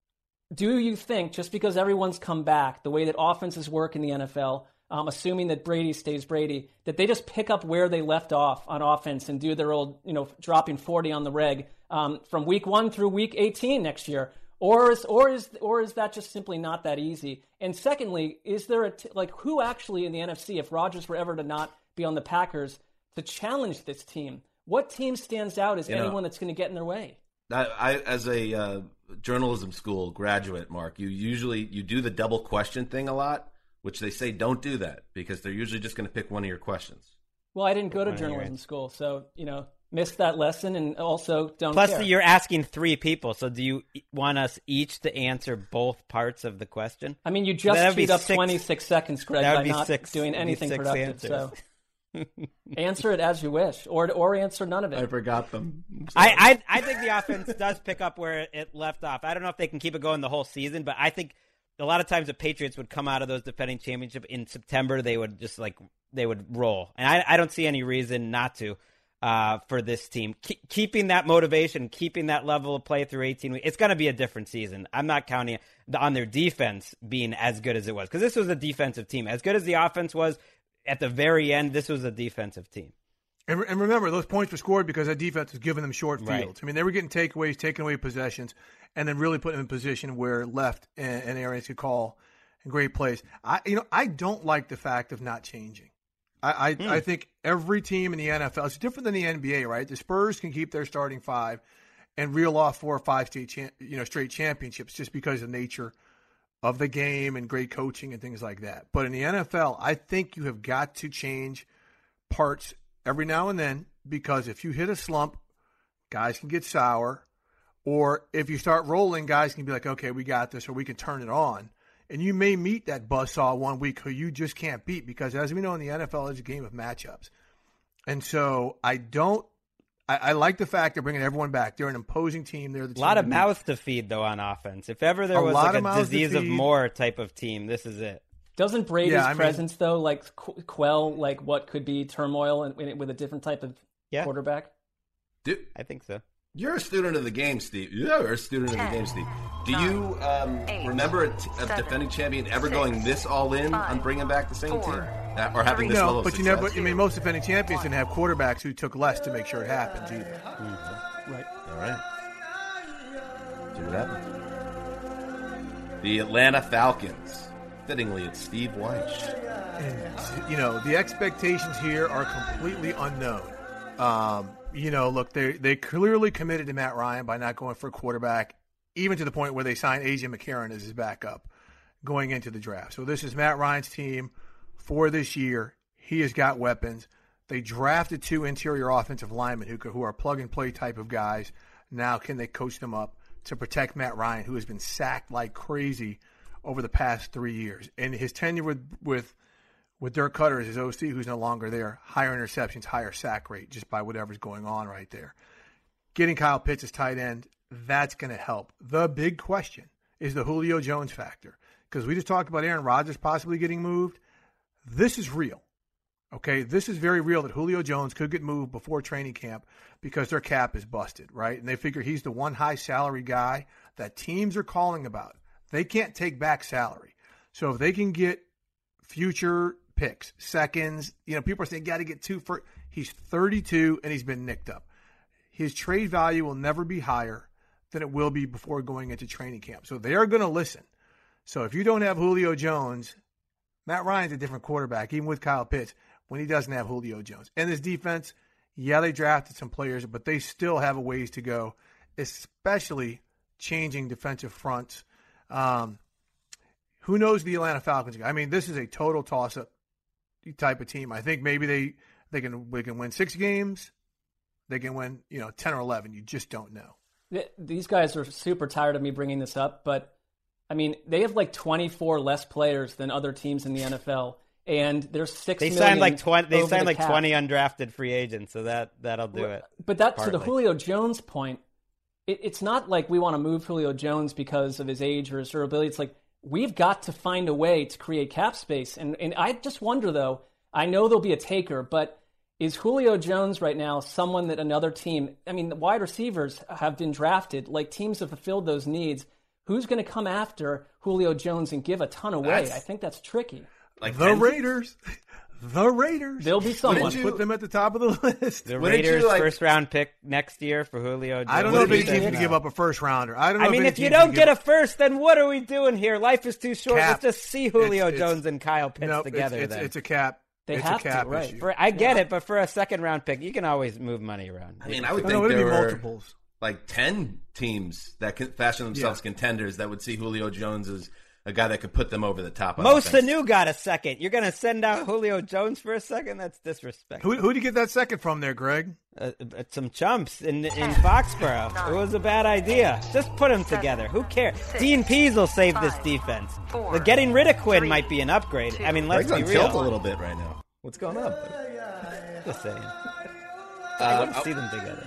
Do you think, just because everyone's come back, the way that offenses work in the N F L, um, assuming that Brady stays Brady, that they just pick up where they left off on offense and do their old, you know, dropping forty on the reg um, from week one through week eighteen next year? Or is, or is, or is that just simply not that easy? And secondly, is there a, t- like, who actually in the N F C, if Rodgers were ever to not be on the Packers, to challenge this team? What team stands out as you anyone know, that's going to get in their way? I, I as a uh, journalism school graduate, Mark, you usually you do the double question thing a lot, which they say don't do that because they're usually just going to pick one of your questions. Well, I didn't go to journalism school, so you know missed that lesson and also don't Plus, care. you're asking three people, so do you want us each to answer both parts of the question? I mean, you just That'd chewed be up six- twenty-six seconds, Greg, That would by be not six- doing be anything six productive. answers. So answer it as you wish, or or answer none of it. I forgot them. I, I I think the offense does pick up where it left off. I don't know if they can keep it going the whole season, but I think a lot of times the Patriots would come out of those defending championship in September. They would just like they would roll, and I I don't see any reason not to. Uh, for this team, Keep, keeping that motivation, keeping that level of play through eighteen weeks, it's going to be a different season. I'm not counting on their defense being as good as it was, because this was a defensive team. As good as the offense was at the very end, this was a defensive team. And, and remember, those points were scored because that defense was giving them short fields. Right. I mean, they were getting takeaways, taking away possessions, and then really putting them in a position where left and, and Arians could call great plays. I, you know, I don't like the fact of not changing. I, I, Hmm. I think every team in the N F L, it's different than the N B A, right? The Spurs can keep their starting five and reel off four or five state, cha- you know, straight championships just because of the nature of the game and great coaching and things like that. But in the N F L, I think you have got to change parts every now and then, because if you hit a slump, guys can get sour. Or if you start rolling, guys can be like, okay, we got this, or we can turn it on. And you may meet that buzzsaw one week who you just can't beat, because as we know in the N F L, it's a game of matchups. And so I don't I, I like the fact they're bringing everyone back. They're an imposing team. They're the A team lot of to beat. mouths to feed, though, on offense. If ever there A was lot like of a mouths to disease of feed. more type of team, this is it. Doesn't Brady's Yeah, I mean- presence though like qu- quell like what could be turmoil and with a different type of Yeah. quarterback? Dude, I think so. you're a student of the game, Steve. You're a student of the game, Steve. Do you um, eight, remember a, t- a seven, defending champion ever six, going this all in five, on bringing back the same four, team? Uh, or having this No, level of but you success? never. I mean, most defending champions didn't have quarterbacks who took less to make sure it happens either. Right. All right. See what happens. The Atlanta Falcons. Fittingly, it's Steve Wyche. And, you know, the expectations here are completely unknown. Um, you know, look, they they clearly committed to Matt Ryan by not going for a quarterback, even to the point where they signed A J McCarron as his backup going into the draft. So this is Matt Ryan's team for this year. He has got weapons. They drafted two interior offensive linemen who, who are plug-and-play type of guys. Now can they coach them up to protect Matt Ryan, who has been sacked like crazy over the past three years? And his tenure with with, with Dirk Cutter as his O C, who's no longer there, higher interceptions, higher sack rate, just by whatever's going on right there. Getting Kyle Pitts as tight end, that's going to help. The big question is the Julio Jones factor, because we just talked about Aaron Rodgers possibly getting moved. This is real. Okay, this is very real that Julio Jones could get moved before training camp because their cap is busted, right? And they figure he's the one high salary guy that teams are calling about. They can't take back salary. So if they can get future picks, seconds, you know, people are saying got to get two for. He's thirty-two and he's been nicked up. His trade value will never be higher than it will be before going into training camp. So they are going to listen. So if you don't have Julio Jones, Matt Ryan's a different quarterback, even with Kyle Pitts, when he doesn't have Julio Jones. And this defense, yeah, they drafted some players, but they still have a ways to go, especially changing defensive fronts. Um, who knows the Atlanta Falcons? I mean, this is a total toss-up type of team. I think maybe they, they can they can win six games. They can win, you know, ten or eleven. You just don't know. These guys are super tired of me bringing this up, but I mean, they have like twenty-four less players than other teams in the N F L. And there's six They million signed like twenty. They over signed the like cap. twenty undrafted free agents, so that that'll do it. But that to the Partly. Julio Jones point, it, it's not like we want to move Julio Jones because of his age or his durability. It's like we've got to find a way to create cap space. And and I just wonder though. I know there'll be a taker, but is Julio Jones right now someone that another team? I mean, the wide receivers have been drafted. Like teams have fulfilled those needs. Who's going to come after Julio Jones and give a ton away? That's- I think that's tricky. Like The ten- Raiders. The Raiders. There'll be someone. Wouldn't you- Put them at the top of the list. The Wouldn't you, Raiders' like- first round pick next year for Julio Jones. I don't know if What any did he team say? can give up a first rounder. I don't know I mean, any if you team can don't give get a first, then what are we doing here? Life is too short. Cap. Let's just see Julio It's- it's- Jones and Kyle Pitts no, together. It's, it's, then it's a cap. They it's have a to, cap right. issue. For, I get it, but for a second round pick, you can always move money around. I mean, I would No, think no, it'd there be were multiples. like ten teams that can fashion themselves Yeah. contenders that would see Julio Jones as a guy that could put them over the top. on Most offense. Sanu got a second. You're going to send out Julio Jones for a second? That's disrespectful. Who who did you get that second from there, Greg? uh, some chumps in in Foxborough. It was a bad idea. Just put them together. Who cares? Dean Pease will save this defense. The getting rid of Quinn might be an upgrade. I mean, let's Greg's be on real. tilt a little bit right now. What's going on? Just saying. Uh, I want to see them together.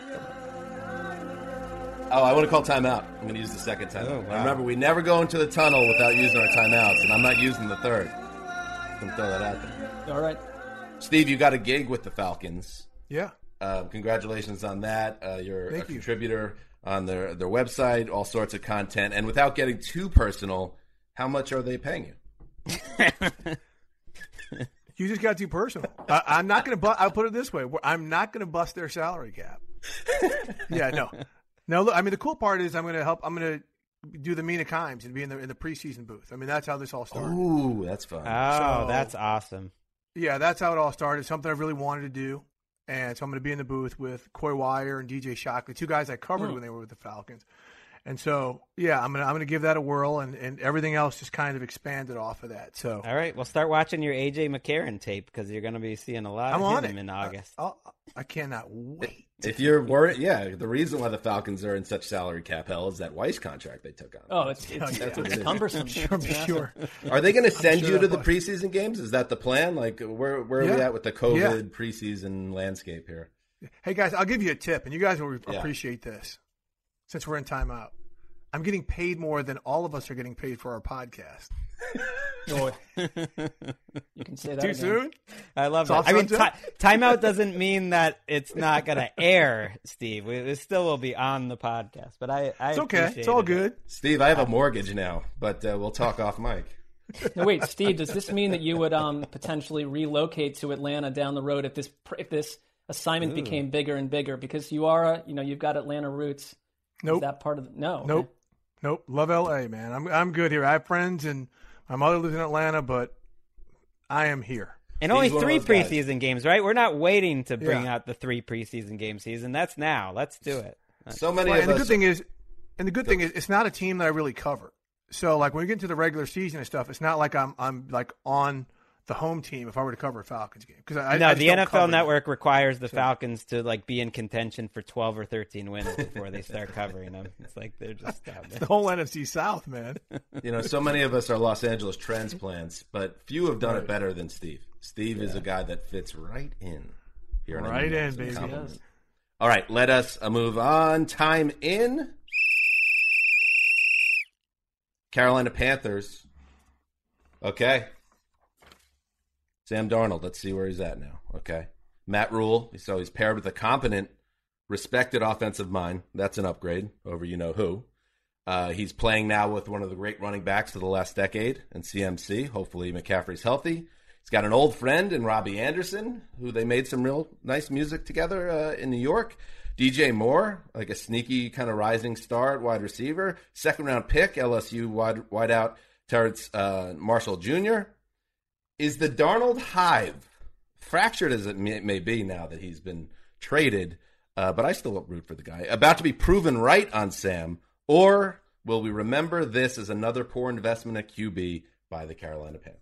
Oh, I want to call timeout. I'm going to use the second timeout. Oh, wow. Remember, we never go into the tunnel without using our timeouts, and I'm not using the third. I'm going to throw that out there. All right. Steve, you got a gig with the Falcons. Yeah. Uh, congratulations on that. Uh, you're Thank a you. contributor on their, their website, all sorts of content. And without getting too personal, how much are they paying you? You just got too personal. I, I'm not going to. Bu- I'll put it this way: I'm not going to bust their salary cap. Yeah, no, no. Look, I mean, the cool part is I'm going to help. I'm going to do the Mina Kimes and be in the in the preseason booth. I mean, that's how this all started. Ooh, that's fun. Oh, So- that's awesome. Yeah, that's how it all started. Something I really wanted to do, and so I'm going to be in the booth with Coy Wire and D J Shockley, two guys I covered Mm. when they were with the Falcons. And so, yeah, I'm gonna I'm gonna give that a whirl, and, and everything else just kind of expanded off of that. So All right, well, start watching your A J McCarron tape because you're going to be seeing a lot I'm of on him it in August. I, I'll- I cannot wait. If you're worried, yeah, the reason why the Falcons are in such salary cap hell is that Weiss contract they took on. Oh, it's, it's, Yeah. it's, it's cumbersome. Sure, It's massive. sure. Are they going to send sure you to that the was- preseason games? Is that the plan? Like, where where are we Yeah. at with the COVID Yeah. preseason landscape here? Hey guys, I'll give you a tip, and you guys will Yeah. appreciate this. Since we're in timeout, I'm getting paid more than all of us are getting paid for our podcast. Boy. You can say that Too again. soon? I love Soft that. I mean, sunset? ti- timeout doesn't mean that it's not going to air, Steve. We- It still will be on the podcast, but I, I It's okay. It's appreciated all it. good. Steve, I have a mortgage now, but uh, we'll talk off mic. No, wait, Steve. Does this mean that you would um, potentially relocate to Atlanta down the road if this if this assignment Ooh. became bigger and bigger? Because you are, a, you know, you've got Atlanta roots. Nope. Is that part of the, no? Nope. Okay. Nope. Love L A, man. I'm I'm good here. I have friends, and my mother lives in Atlanta, but I am here. And only He's one of three those guys. preseason games, right? We're not waiting to bring Yeah. out the three preseason game season. That's now. Let's do it. So many Well, of and the us. good thing is, and the good thing is, it's not a team that I really cover. So, like when we get into the regular season and stuff, it's not like I'm I'm like on the home team if I were to cover a Falcons game because I no, I just the don't N F L cover them. Network requires the Falcons to like be in contention for twelve or thirteen wins before they start covering them. It's like they're just out there. The whole N F C South, man. You know, so many of us are Los Angeles transplants, but few have done it better than Steve. Steve is a guy that fits right in here. Right in, It's a baby. compliment. Yes. All right, let us uh, move on. Time in. Carolina Panthers. Okay. Sam Darnold, let's see where he's at now. Okay. Matt Rule, so he's paired with a competent, respected offensive mind. That's an upgrade over you know who. Uh, he's playing now with one of the great running backs of the last decade in C M C. Hopefully McCaffrey's healthy. He's got an old friend in Robbie Anderson, who they made some real nice music together uh, in New York. D J Moore, like a sneaky kind of rising star at wide receiver. Second round pick, L S U wide wideout Terrence uh, Marshall Junior Is the Darnold hive, fractured as it may, may be now that he's been traded, uh, but I still root for the guy, about to be proven right on Sam, or will we remember this as another poor investment at Q B by the Carolina Panthers?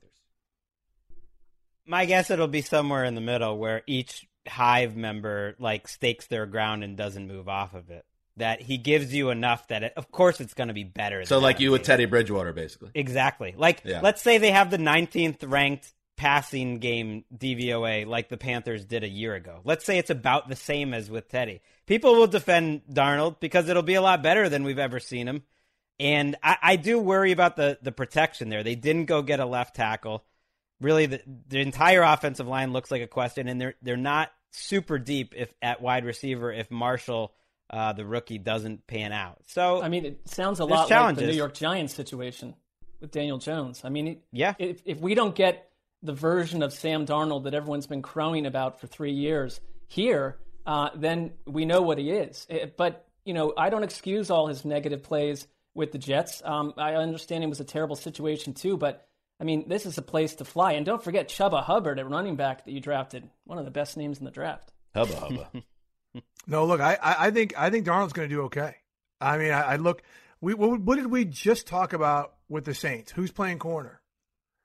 My guess it'll be somewhere in the middle where each Hive member like stakes their ground and doesn't move off of it. That he gives you enough that, it, of course, it's going to be better. So than like that, you with maybe. Teddy Bridgewater, basically. Exactly. Like, Yeah. let's say they have the nineteenth ranked passing game D V O A like the Panthers did a year ago. Let's say it's about the same as with Teddy. People will defend Darnold because it'll be a lot better than we've ever seen him. And I, I do worry about the, the protection there. They didn't go get a left tackle. Really, the, the entire offensive line looks like a question, and they're they're not super deep if at wide receiver if Marshall, uh, the rookie, doesn't pan out. So I mean, it sounds a There's lot like challenges. the New York Giants situation with Daniel Jones. I mean, Yeah. if, if we don't get the version of Sam Darnold that everyone's been crowing about for three years here, uh, then we know what he is. It- but, you know, I don't excuse all his negative plays with the Jets. Um, I understand it was a terrible situation too, but, I mean, this is a place to fly. And don't forget Chuba Hubbard at running back that you drafted, one of the best names in the draft. Hubba hubba. No, look, I, I I think I think Darnold's going to do okay. I mean, I, I look. We what, what did we just talk about with the Saints? Who's playing corner?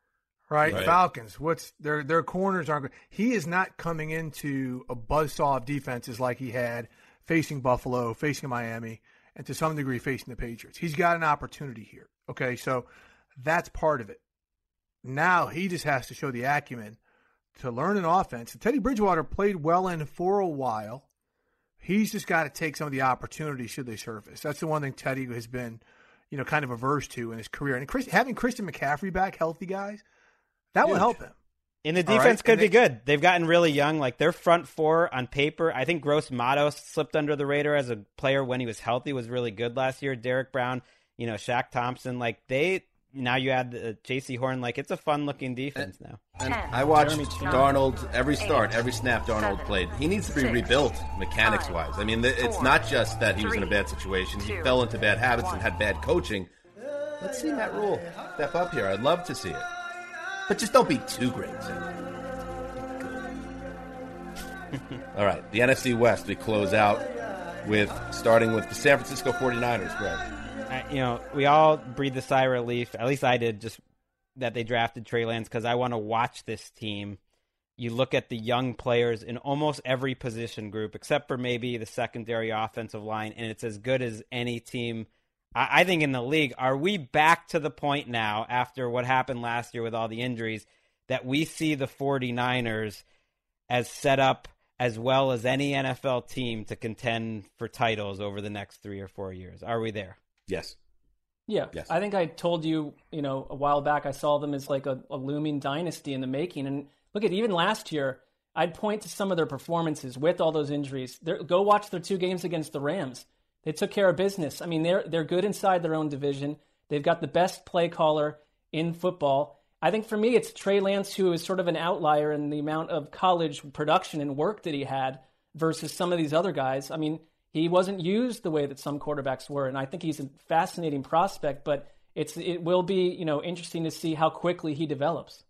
Right? Right. Falcons, what's their their corners aren't good. He is not coming into a buzzsaw of defenses like he had facing Buffalo, facing Miami, and to some degree facing the Patriots. He's got an opportunity here. Okay, so that's part of it. Now he just has to show the acumen to learn an offense. Teddy Bridgewater played well in for a while. He's just got to take some of the opportunities should they surface. That's the one thing Teddy has been, you know, kind of averse to in his career. And Chris, having Christian McCaffrey back, healthy guys, that Huge. will help him. And the defense right? could and be they, good. They've gotten really young. Like their front four on paper, I think Gross Matos slipped under the radar as a player when he was healthy, was really good last year. Derek Brown, you know, Shaq Thompson, like they, now you add uh, J C Horn, like it's a fun looking defense and, now. And I watched Darnold every start, every snap Darnold played. He needs to be rebuilt mechanics wise. I mean, it's not just that he was in a bad situation. He fell into bad habits and had bad coaching. Let's see Matt Rule step up here. I'd love to see it. But just don't be too great. All right, the N F C West, we close out with starting with the San Francisco forty-niners, Greg. I, you know, we all breathed a sigh of relief, at least I did, just that they drafted Trey Lance because I want to watch this team. You look at the young players in almost every position group, except for maybe the secondary offensive line, and it's as good as any team, I, I think, in the league. Are we back to the point now, after what happened last year with all the injuries, that we see the forty-niners as set up as well as any N F L team to contend for titles over the next three or four years? Are we there? Yes. Yeah. Yes. I think I told you, you know, a while back, I saw them as like a, a looming dynasty in the making. And look at even last year, I'd point to some of their performances with all those injuries. They're, go watch their two games against the Rams. They took care of business. I mean, they're they're good inside their own division. They've got the best play caller in football. I think for me, it's Trey Lance, who is sort of an outlier in the amount of college production and work that he had versus some of these other guys. I mean, he wasn't used the way that some quarterbacks were, and I think he's a fascinating prospect, but it's it will be, you know, interesting to see how quickly he develops.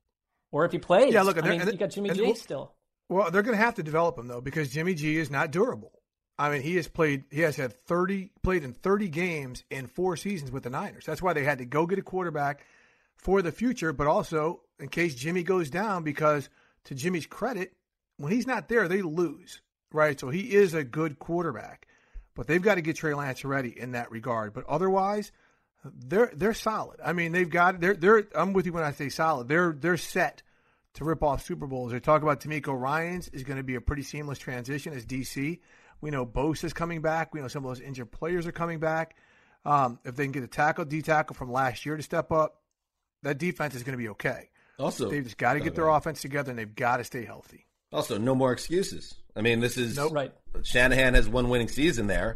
Or if he plays. Yeah, look, I mean, and, you got Jimmy and, G well, still. Well, they're going to have to develop him, though, because Jimmy G is not durable. I mean, he has played. He has had thirty played in thirty games in four seasons with the Niners. That's why they had to go get a quarterback for the future, but also in case Jimmy goes down, because to Jimmy's credit, when he's not there, they lose, right? So he is a good quarterback, but they've got to get Trey Lance ready in that regard. But otherwise, they're they're solid. I mean, they've got they're they're. I'm with you when I say solid. They're they're set to rip off Super Bowls. They talk about D'Amico Ryans is going to be a pretty seamless transition as D C. We know Bosa's coming back. We know some of those injured players are coming back. Um, if they can get a tackle, D-tackle from last year to step up, that defense is going to be okay. Also, they've just got to get their offense together, and they've got to stay healthy. Also, no more excuses. I mean, this is nope. right. Shanahan has one winning season there,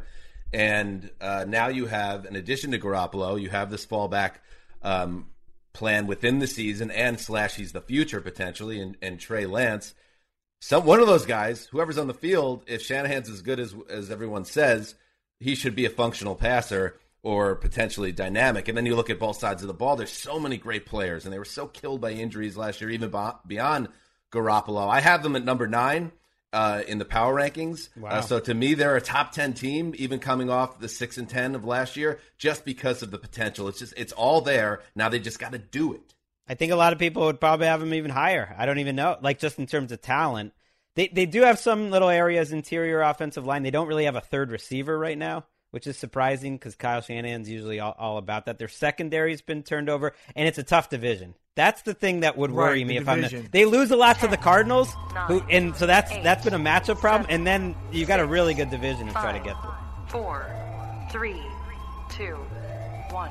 and uh, now you have, in addition to Garoppolo, you have this fallback um, plan within the season, and slash he's the future potentially, and, and Trey Lance. Some one of those guys, whoever's on the field, if Shanahan's as good as as everyone says, he should be a functional passer or potentially dynamic. And then you look at both sides of the ball. There's so many great players, and they were so killed by injuries last year, even beyond Garoppolo. I have them at number nine uh, in the power rankings. Wow. Uh, so to me, they're a top ten team, even coming off the six and ten of last year, just because of the potential. It's just it's all there. Now they just got to do it. I think a lot of people would probably have them even higher. I don't even know. Like, just in terms of talent. They they do have some little areas, interior offensive line. They don't really have a third receiver right now, which is surprising because Kyle Shanahan's usually all, all about that. Their secondary's been turned over, and it's a tough division. That's the thing that would worry right, me if division. I'm the, they lose a lot to the Cardinals, who and so that's that's been a matchup problem. And then you got a really good division to try to get through. Four, three, two, one.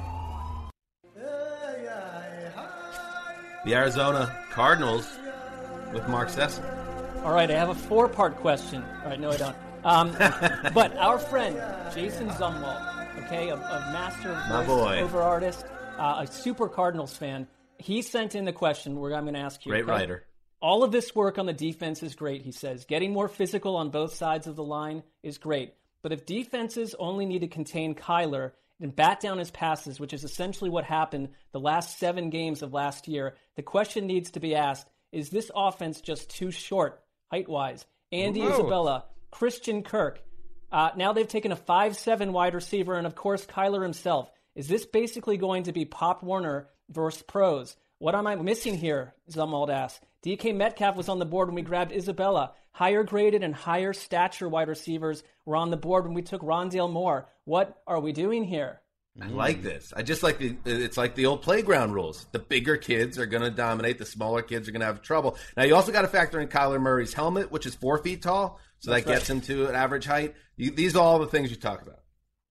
The Arizona Cardinals with Mark Sessler. All right, I have a four-part question. All right, no, I don't. Um, but our friend, Jason Zumwalt, okay, a, a master My boy. over artist, uh, a super Cardinals fan, he sent in the question where I'm going to ask you. Great okay? writer. All of this work on the defense is great, he says. Getting more physical on both sides of the line is great. But if defenses only need to contain Kyler and bat down his passes, which is essentially what happened the last seven games of last year, the question needs to be asked, is this offense just too short, height-wise? Andy Whoa. Isabella, Christian Kirk. Uh, now they've taken a five seven wide receiver, and of course Kyler himself. Is this basically going to be Pop Warner versus pros? What am I missing here? Zumwalt asks. D K Metcalf was on the board when we grabbed Isabella. Higher graded and higher stature wide receivers were on the board when we took Rondale Moore. What are we doing here? I like this. I just like the, it's like the old playground rules. The bigger kids are going to dominate. The smaller kids are going to have trouble. Now, you also got to factor in Kyler Murray's helmet, which is four feet tall. So That's that gets right. him to an average height. You, these are all the things you talk about.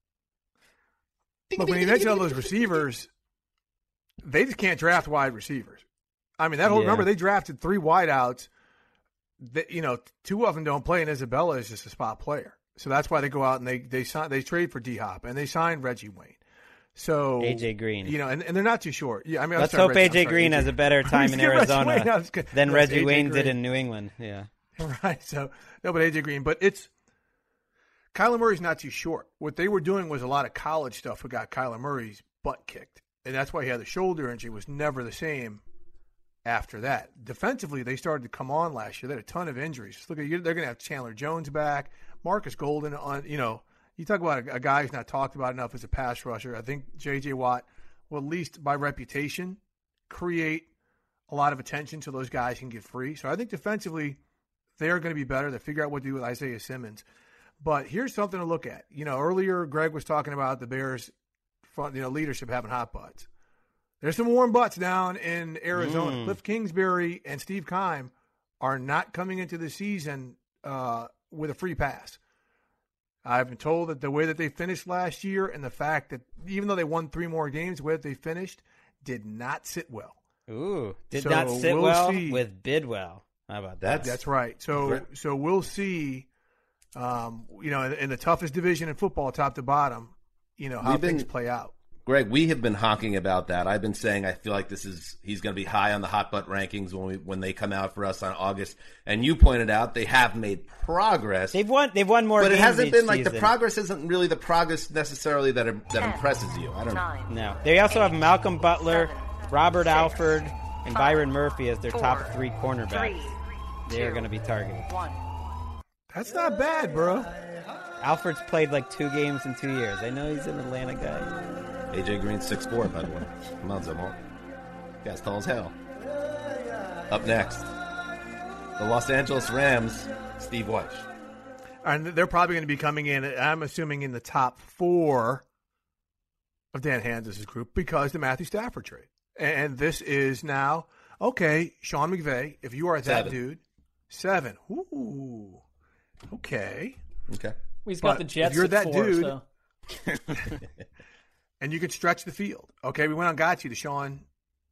Look, when you mention all those receivers, they just can't draft wide receivers. I mean, that whole, yeah. remember, they drafted three wideouts. That, you know, two of them don't play, and Isabella is just a spot player. So that's why they go out and they they sign, they trade for D-Hop, and they signed Reggie Wayne. So A J Green, you know, and, and they're not too short. Yeah, I mean, let's sorry, hope Reggie, A J Green has a better time in Arizona Wayne, than yes, Reggie A J Wayne Green. did in New England. Yeah, right. So no, but A J Green, but it's Kyler Murray's not too short. What they were doing was a lot of college stuff. Who got Kyler Murray's butt kicked, and that's why he had the shoulder injury. Was never the same after that. Defensively, they started to come on last year. They had a ton of injuries. Just look at they're going to have Chandler Jones back, Marcus Golden on, you know. You talk about a, a guy who's not talked about enough as a pass rusher. I think J J. Watt will, at least by reputation, create a lot of attention so those guys can get free. So I think defensively, they're going to be better. They figure out what to do with Isaiah Simmons. But here's something to look at. You know, earlier Greg was talking about the Bears' front, you know, leadership having hot butts. There's some warm butts down in Arizona. Mm. Cliff Kingsbury and Steve Keim are not coming into the season uh, with a free pass. I've been told that the way that they finished last year and the fact that even though they won three more games, the way that they finished did not sit well. Ooh, did so not sit we'll well see. with Bidwell. How about that? That's, That's right. So great. so we'll see, um, you know, in, in the toughest division in football, top to bottom, you know, how We've things been, play out. Greg, we have been honking about that. I've been saying I feel like this is he's going to be high on the hot butt rankings when we when they come out for us on August. And you pointed out they have made progress. They've won. They've won more, but games it hasn't each been like season. The progress isn't really the progress necessarily that that Ten, impresses you. I don't nine, know. No, they also eight, have Malcolm Butler, seven, Robert six, Alford, and five, Byron Murphy as their four, top three cornerbacks. Three, they are two, going to be targeted. One. That's not bad, bro. Alford's played like two games in two years. I know he's an Atlanta guy. A J Green's six foot four, by the way. Come on, Zumwalt. Guy's tall as hell. Up next, the Los Angeles Rams, Steve Wyche. And they're probably going to be coming in, I'm assuming, in the top four of Dan Hanzus' group because the Matthew Stafford trade. And this is now, okay, Sean McVay, if you are that seven. dude, seven. Ooh, okay. Okay. He's got but the Jets if you're at that four, dude, so. and you could stretch the field. Okay, we went on got you to Sean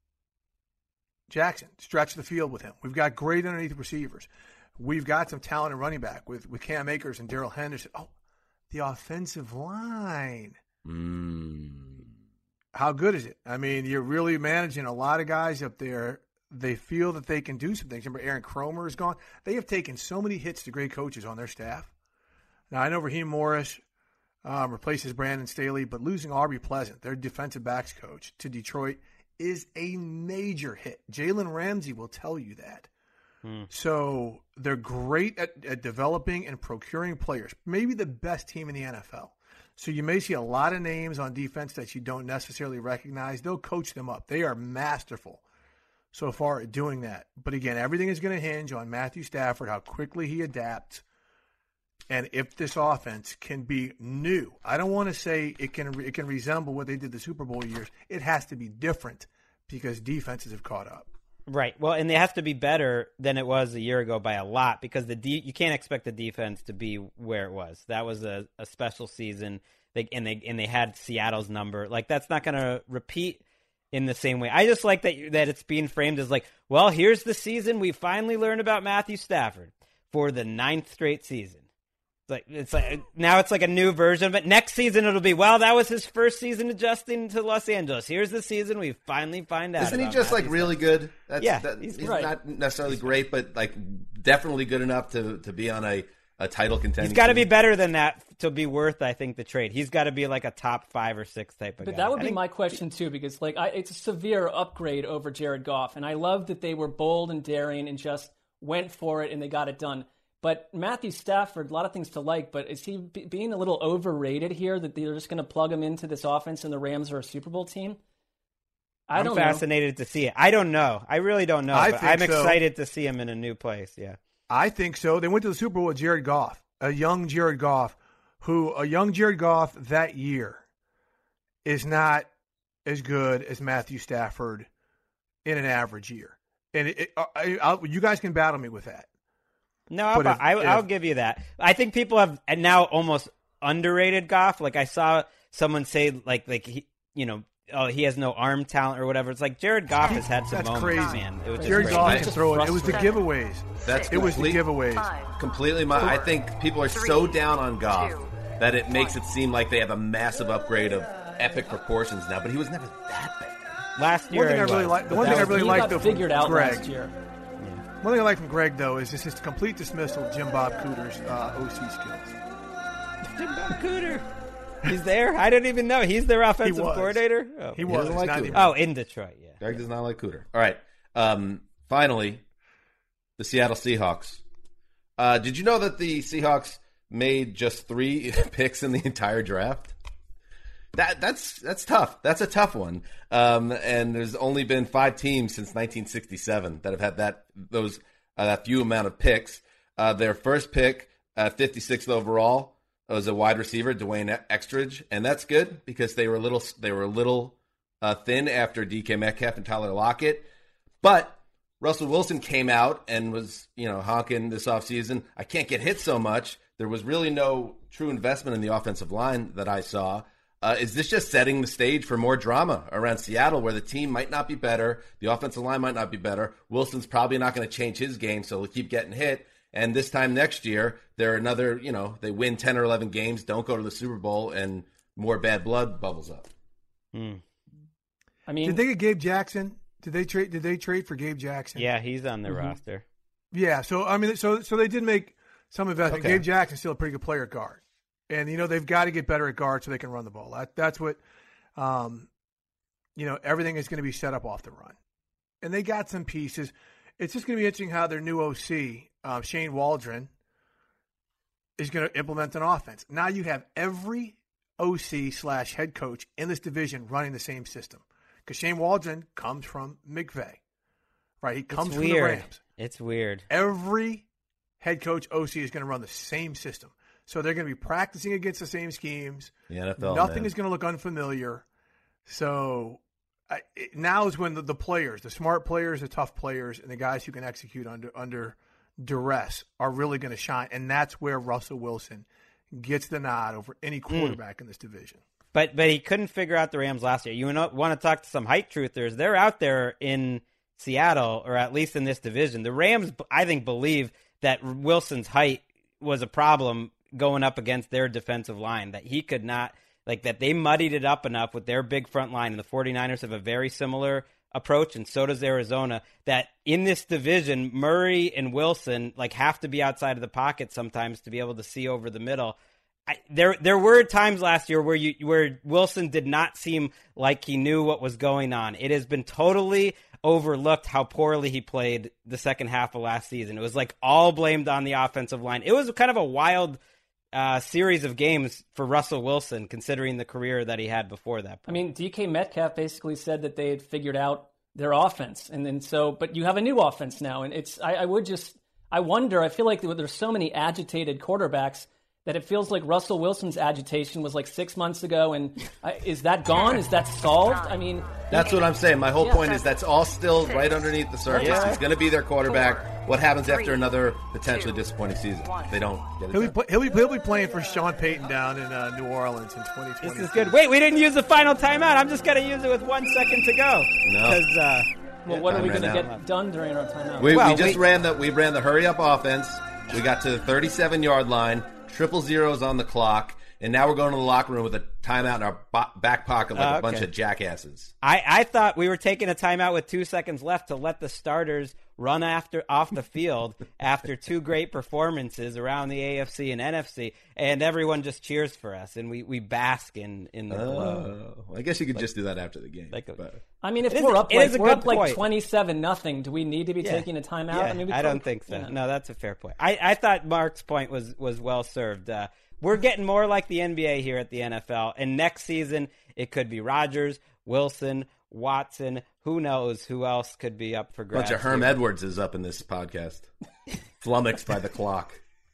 Jackson. Stretch the field with him. We've got great underneath receivers. We've got some talent in running back with, with Cam Akers and Darrell Henderson. Oh, the offensive line. Mm. How good is it? I mean, you're really managing a lot of guys up there. They feel that they can do some things. Remember, Aaron Cromer is gone. They have taken so many hits to great coaches on their staff. Now, I know Raheem Morris um, replaces Brandon Staley, but losing Aubrey Pleasant, their defensive backs coach, to Detroit is a major hit. Jalen Ramsey will tell you that. Hmm. So they're great at, at developing and procuring players, maybe the best team in the N F L. So you may see a lot of names on defense that you don't necessarily recognize. They'll coach them up. They are masterful so far at doing that. But again, everything is going to hinge on Matthew Stafford, how quickly he adapts, and if this offense can be new. I don't want to say it can it can resemble what they did the Super Bowl years. It has to be different because defenses have caught up. Right. Well, and it has to be better than it was a year ago by a lot because the de- you can't expect the defense to be where it was. That was a, a special season, they, and they and they had Seattle's number. Like that's not going to repeat in the same way. I just like that that it's being framed as like, well, here's the season we finally learned about Matthew Stafford for the ninth straight season. Like it's like now it's like a new version of it. Next season it'll be, well, that was his first season adjusting to Los Angeles. Here's the season we finally find out. Isn't he just Matthew like really Stafford. good? That's, yeah, that, he's, he's right. not necessarily he's great, but like definitely good enough to to be on a, a title contending. He's got to team. be better than that to be worth, I think, the trade. He's got to be like a top five or six type of but guy. But that would I be think, my question too, because like I, it's a severe upgrade over Jared Goff, and I love that they were bold and daring and just went for it and they got it done. But Matthew Stafford, a lot of things to like, but is he b- being a little overrated here that they're just going to plug him into this offense and the Rams are a Super Bowl team? I don't I'm fascinated know. to see it. I don't know. I really don't know. I but think I'm so. excited to see him in a new place. Yeah. I think so. They went to the Super Bowl with Jared Goff, a young Jared Goff, who a young Jared Goff that year is not as good as Matthew Stafford in an average year. And it, it, I, I'll, you guys can battle me with that. No, I'll, But if- I, I'll if- give you that. I think people have now almost underrated Goff. Like I saw someone say, like, like he, you know, oh, he has no arm talent or whatever. It's like Jared Goff has had some That's moments, crazy. man. It was Jared just Goff crazy. can throw it. It was the frustrating. giveaways. That's It was the complete- giveaways. Completely my. I think people are so down on Goff that it makes it seem like they have a massive upgrade of epic proportions now. But he was never that bad. Last year, One thing I he really was. like. The But one that thing I was- really he like got though figured from out Greg. last year. One thing I like from Greg though is just his complete dismissal of Jim Bob Cooter's uh, O C skills. Jim Bob Cooter. He's there. I didn't even know he's their offensive was. coordinator. Oh. He was. doesn't like Not Cooter. anymore. Oh, in Detroit. Yeah. Greg does not like Cooter. All right. Um, finally, the Seattle Seahawks. Uh, did you know that the Seahawks made just three picks in the entire draft? That that's that's tough. That's a tough one. Um, and there's only been five teams since nineteen sixty-seven that have had that those uh, that few amount of picks. Uh, their first pick, uh, fifty-sixth overall, was a wide receiver, Dwayne Extridge, and that's good because they were a little they were a little uh, thin after D K Metcalf and Tyler Lockett. But Russell Wilson came out and was, you know, honking this offseason. I can't get hit so much. There was really no true investment in the offensive line that I saw. Uh, is this just setting the stage for more drama around Seattle where the team might not be better, the offensive line might not be better, Wilson's probably not going to change his game, so he'll keep getting hit, and this time next year, they're another, you know, they win ten or eleven games, don't go to the Super Bowl, and more bad blood bubbles up. Hmm. I mean, Did they get Gabe Jackson? Did they trade? Did they trade for Gabe Jackson? Yeah, he's on the Mm-hmm. roster. Yeah. So I mean, so so they did make some investment. Okay. Gabe Jackson's still a pretty good player at guard, and you know they've got to get better at guard so they can run the ball. That that's what, um, you know, everything is going to be set up off the run, and they got some pieces. It's just going to be interesting how their new O C, uh, Shane Waldron, is going to implement an offense. Now you have every O C slash head coach in this division running the same system. Because Shane Waldron comes from McVay, right? He comes It's from the weird. Rams. It's weird. Every head coach O C is going to run the same system. So they're going to be practicing against the same schemes. The N F L, Nothing man. is going to look unfamiliar. So I, it, now is when the, the players, the smart players, the tough players, and the guys who can execute under under duress are really going to shine. And that's where Russell Wilson gets the nod over any quarterback in this division. But but he couldn't figure out the Rams last year. You know, want to talk to some height truthers? They're out there in Seattle, or at least in this division. The Rams, I think, believe that Wilson's height was a problem going up against their defensive line, that he could not, like that they muddied it up enough with their big front line, and the 49ers have a very similar approach, and so does Arizona, that in this division, Murray and Wilson like have to be outside of the pocket sometimes to be able to see over the middle. I, there there were times last year where you where Wilson did not seem like he knew what was going on. It has been totally overlooked how poorly he played the second half of last season. It was like all blamed on the offensive line. It was kind of a wild uh, series of games for Russell Wilson, considering the career that he had before that point. I mean, D K Metcalf basically said that they had figured out their offense, and then so, but you have a new offense now, and it's. I, I would just, I wonder. I feel like there's so many agitated quarterbacks that it feels like Russell Wilson's agitation was like six months ago, and uh, is that gone? Is that solved? I mean, That's what I'm saying. My whole Yeah. point is that's all still right underneath the surface. Yeah. He's going to be their quarterback. What happens after another potentially disappointing season? If they don't get it He'll be, done. pl- he'll, be, he'll be playing for Sean Payton down in uh, New Orleans in twenty twenty. This is good. Wait, we didn't use the final timeout. I'm just going to use it with one second to go. No. Because, uh, well, what are time we ran going to out. get done during our timeout? We, Well, we just we- ran the we ran the hurry up offense. We got to the thirty-seven yard line, triple zeros on the clock, and now we're going to the locker room with a timeout in our bo- back pocket like Oh, a bunch okay. of jackasses. I, I thought we were taking a timeout with two seconds left to let the starters run after off the field after two great performances around the A F C and N F C, and everyone just cheers for us, and we, we bask in, in the glow. Oh, I guess you could just do that after the game. Like a- but- I mean, if It is- we're up it like is a we're good up like point. twenty-seven nothing, do we need to be Yeah. taking a timeout? Yeah, I mean, we I don't probably- think so. you know. No, that's a fair point. I, I thought Mark's point was, was well served. Uh, we're getting more like the N B A here at the N F L, and next season it could be Rodgers, Wilson, Watson. Who knows who else could be up for A grabs? bunch of Herm here. Edwards is up in this podcast. Flummoxed by the clock.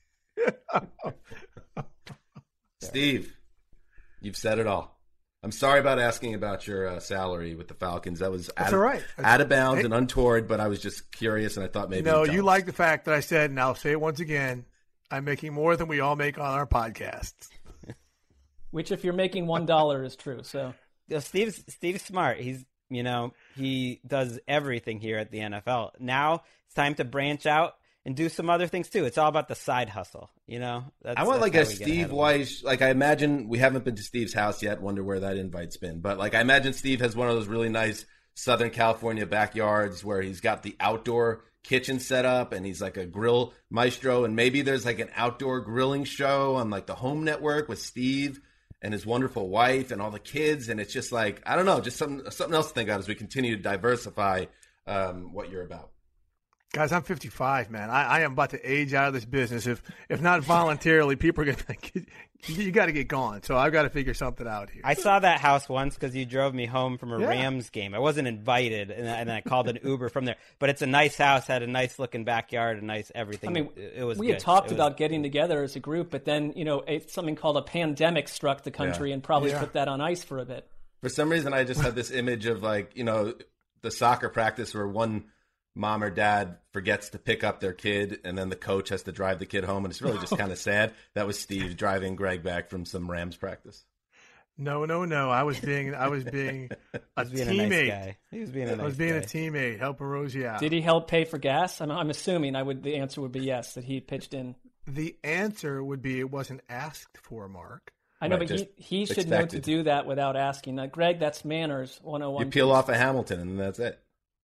Steve, you've said it all. I'm sorry about asking about your uh, salary with the Falcons. That was That's out, all right. That's, out of bounds and untoward, but I was just curious, and I thought maybe No, you'd tell you us. like the fact that I said, and I'll say it once again, I'm making more than we all make on our podcasts. Which, if you're making one dollar, is true. So, you know, Steve's Steve's smart. He's you know he does everything here at the N F L. Now it's time to branch out and do some other things too. It's all about the side hustle. You know, that's, I want that's like a how we get ahead Steve of it. Weiss. Like I imagine we haven't been to Steve's house yet. Wonder where that invite's been. But like I imagine Steve has one of those really nice Southern California backyards where he's got the outdoor kitchen set up and he's like a grill maestro. And maybe there's like an outdoor grilling show on like the Home Network with Steve and his wonderful wife and all the kids. And it's just like, I don't know, just something, something else to think about as we continue to diversify um, what you're about. Guys, I'm fifty-five, man. I, I am about to age out of this business. If if not voluntarily, people are going to think, you, you got to get gone. So I've got to figure something out here. I saw that house once because you drove me home from a Yeah. Rams game. I wasn't invited, and, and I called an Uber from there. But it's a nice house, had a nice looking backyard, a nice everything. I mean, it, it was we good. had talked It was- about getting together as a group, but then, you know, a, something called a pandemic struck the country Yeah. and probably Yeah. put that on ice for a bit. For some reason, I just had this image of like, you know, the soccer practice where one mom or dad forgets to pick up their kid and then the coach has to drive the kid home. And it's really just kind of sad. That was Steve driving Greg back from some Rams practice. No, no, no. I was being I was being a He was being teammate. a nice guy. He was being a I nice was being guy. a teammate, helping Rosie out. Did he help pay for gas? I'm, I'm assuming I would. The answer would be yes, that he pitched in. The answer would be it wasn't asked for, Mark. I know, Right, but just he, he should know to expected. do that without asking. Now, Greg, that's manners one oh one. You peel off a Hamilton and that's it.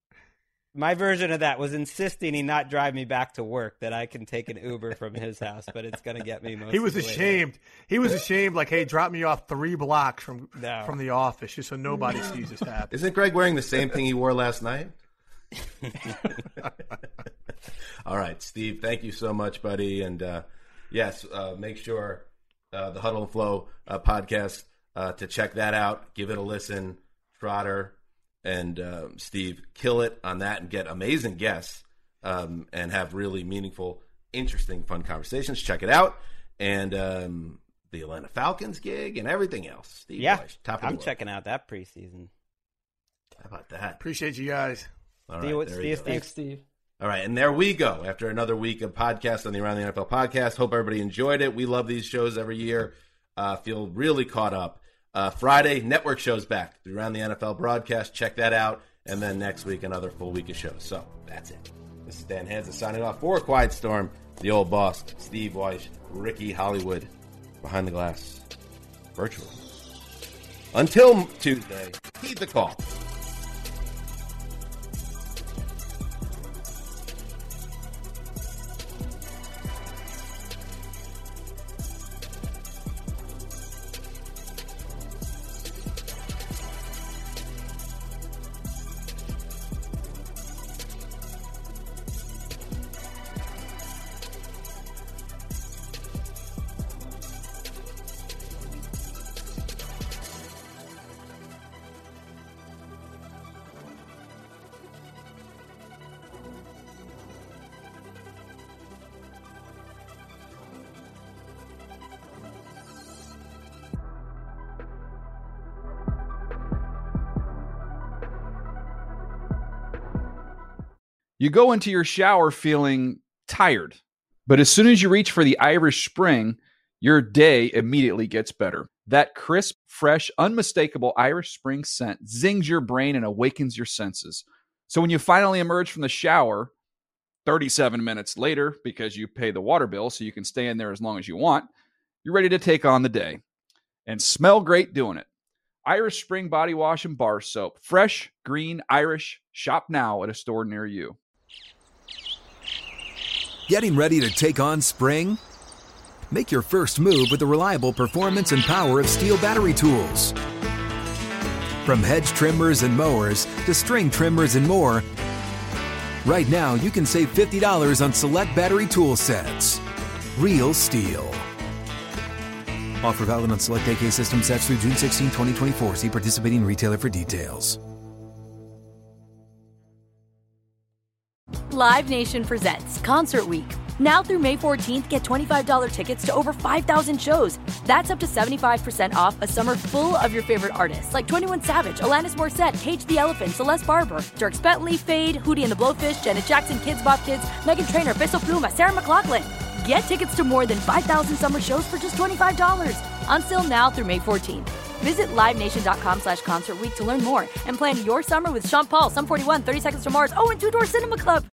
My version of that was insisting he not drive me back to work, that I can take an Uber from his house, but it's going to get me most He was of the way ashamed. He was ashamed, like, hey, drop me off three blocks from No. from the office just so nobody sees this happen. Isn't Greg wearing the same thing he wore last night? All right, Steve, thank you so much, buddy. And uh, yes, uh, make sure uh, the Huddle and Flow uh, podcast uh, to check that out. Give it a listen. Trotter and uh, Steve kill it on that and get amazing guests um, and have really meaningful, interesting, fun conversations. Check it out. And um, the Atlanta Falcons gig and everything else. Steve Yeah, Weiss, top of the I'm world. checking out that preseason. How about that? Appreciate you guys. All See you- right, there see you you, go. Steve. Thanks, Steve. All right, and there we go. After another week of podcasts on the Around the N F L podcast. Hope everybody enjoyed it. We love these shows every year. Uh, feel really caught up. Uh, Friday, network shows back. The Around the N F L broadcast. Check that out. And then next week, another full week of shows. So that's it. This is Dan Hansen signing off for Quiet Storm, the old boss, Steve Weiss, Ricky Hollywood, behind the glass, virtual. Until Tuesday, heed the call. You go into your shower feeling tired, but as soon as you reach for the Irish Spring, your day immediately gets better. That crisp, fresh, unmistakable Irish Spring scent zings your brain and awakens your senses. So when you finally emerge from the shower, thirty-seven minutes later, because you pay the water bill so you can stay in there as long as you want, you're ready to take on the day and smell great doing it. Irish Spring Body Wash and Bar Soap. Fresh, green, Irish. Shop now at a store near you. Getting ready to take on spring? Make your first move with the reliable performance and power of Steel battery tools. From hedge trimmers and mowers to string trimmers and more, right now you can save fifty dollars on select battery tool sets. Real Steel. Offer valid on select A K system sets through June sixteenth, twenty twenty-four. See participating retailer for details. Live Nation presents Concert Week. Now through May fourteenth, get twenty-five dollars tickets to over five thousand shows. That's up to seventy-five percent off a summer full of your favorite artists like twenty-one Savage, Alanis Morissette, Cage the Elephant, Celeste Barber, Dierks Bentley, Fade, Hootie and the Blowfish, Janet Jackson, Kids Bop Kids, Meghan Trainor, Peso Pluma, Sarah McLachlan. Get tickets to more than five thousand summer shows for just twenty-five dollars. On sale now through May fourteenth. Visit livenation.com slash concert week to learn more and plan your summer with Sean Paul, Sum forty-one, thirty Seconds to Mars, oh, and Two Door Cinema Club.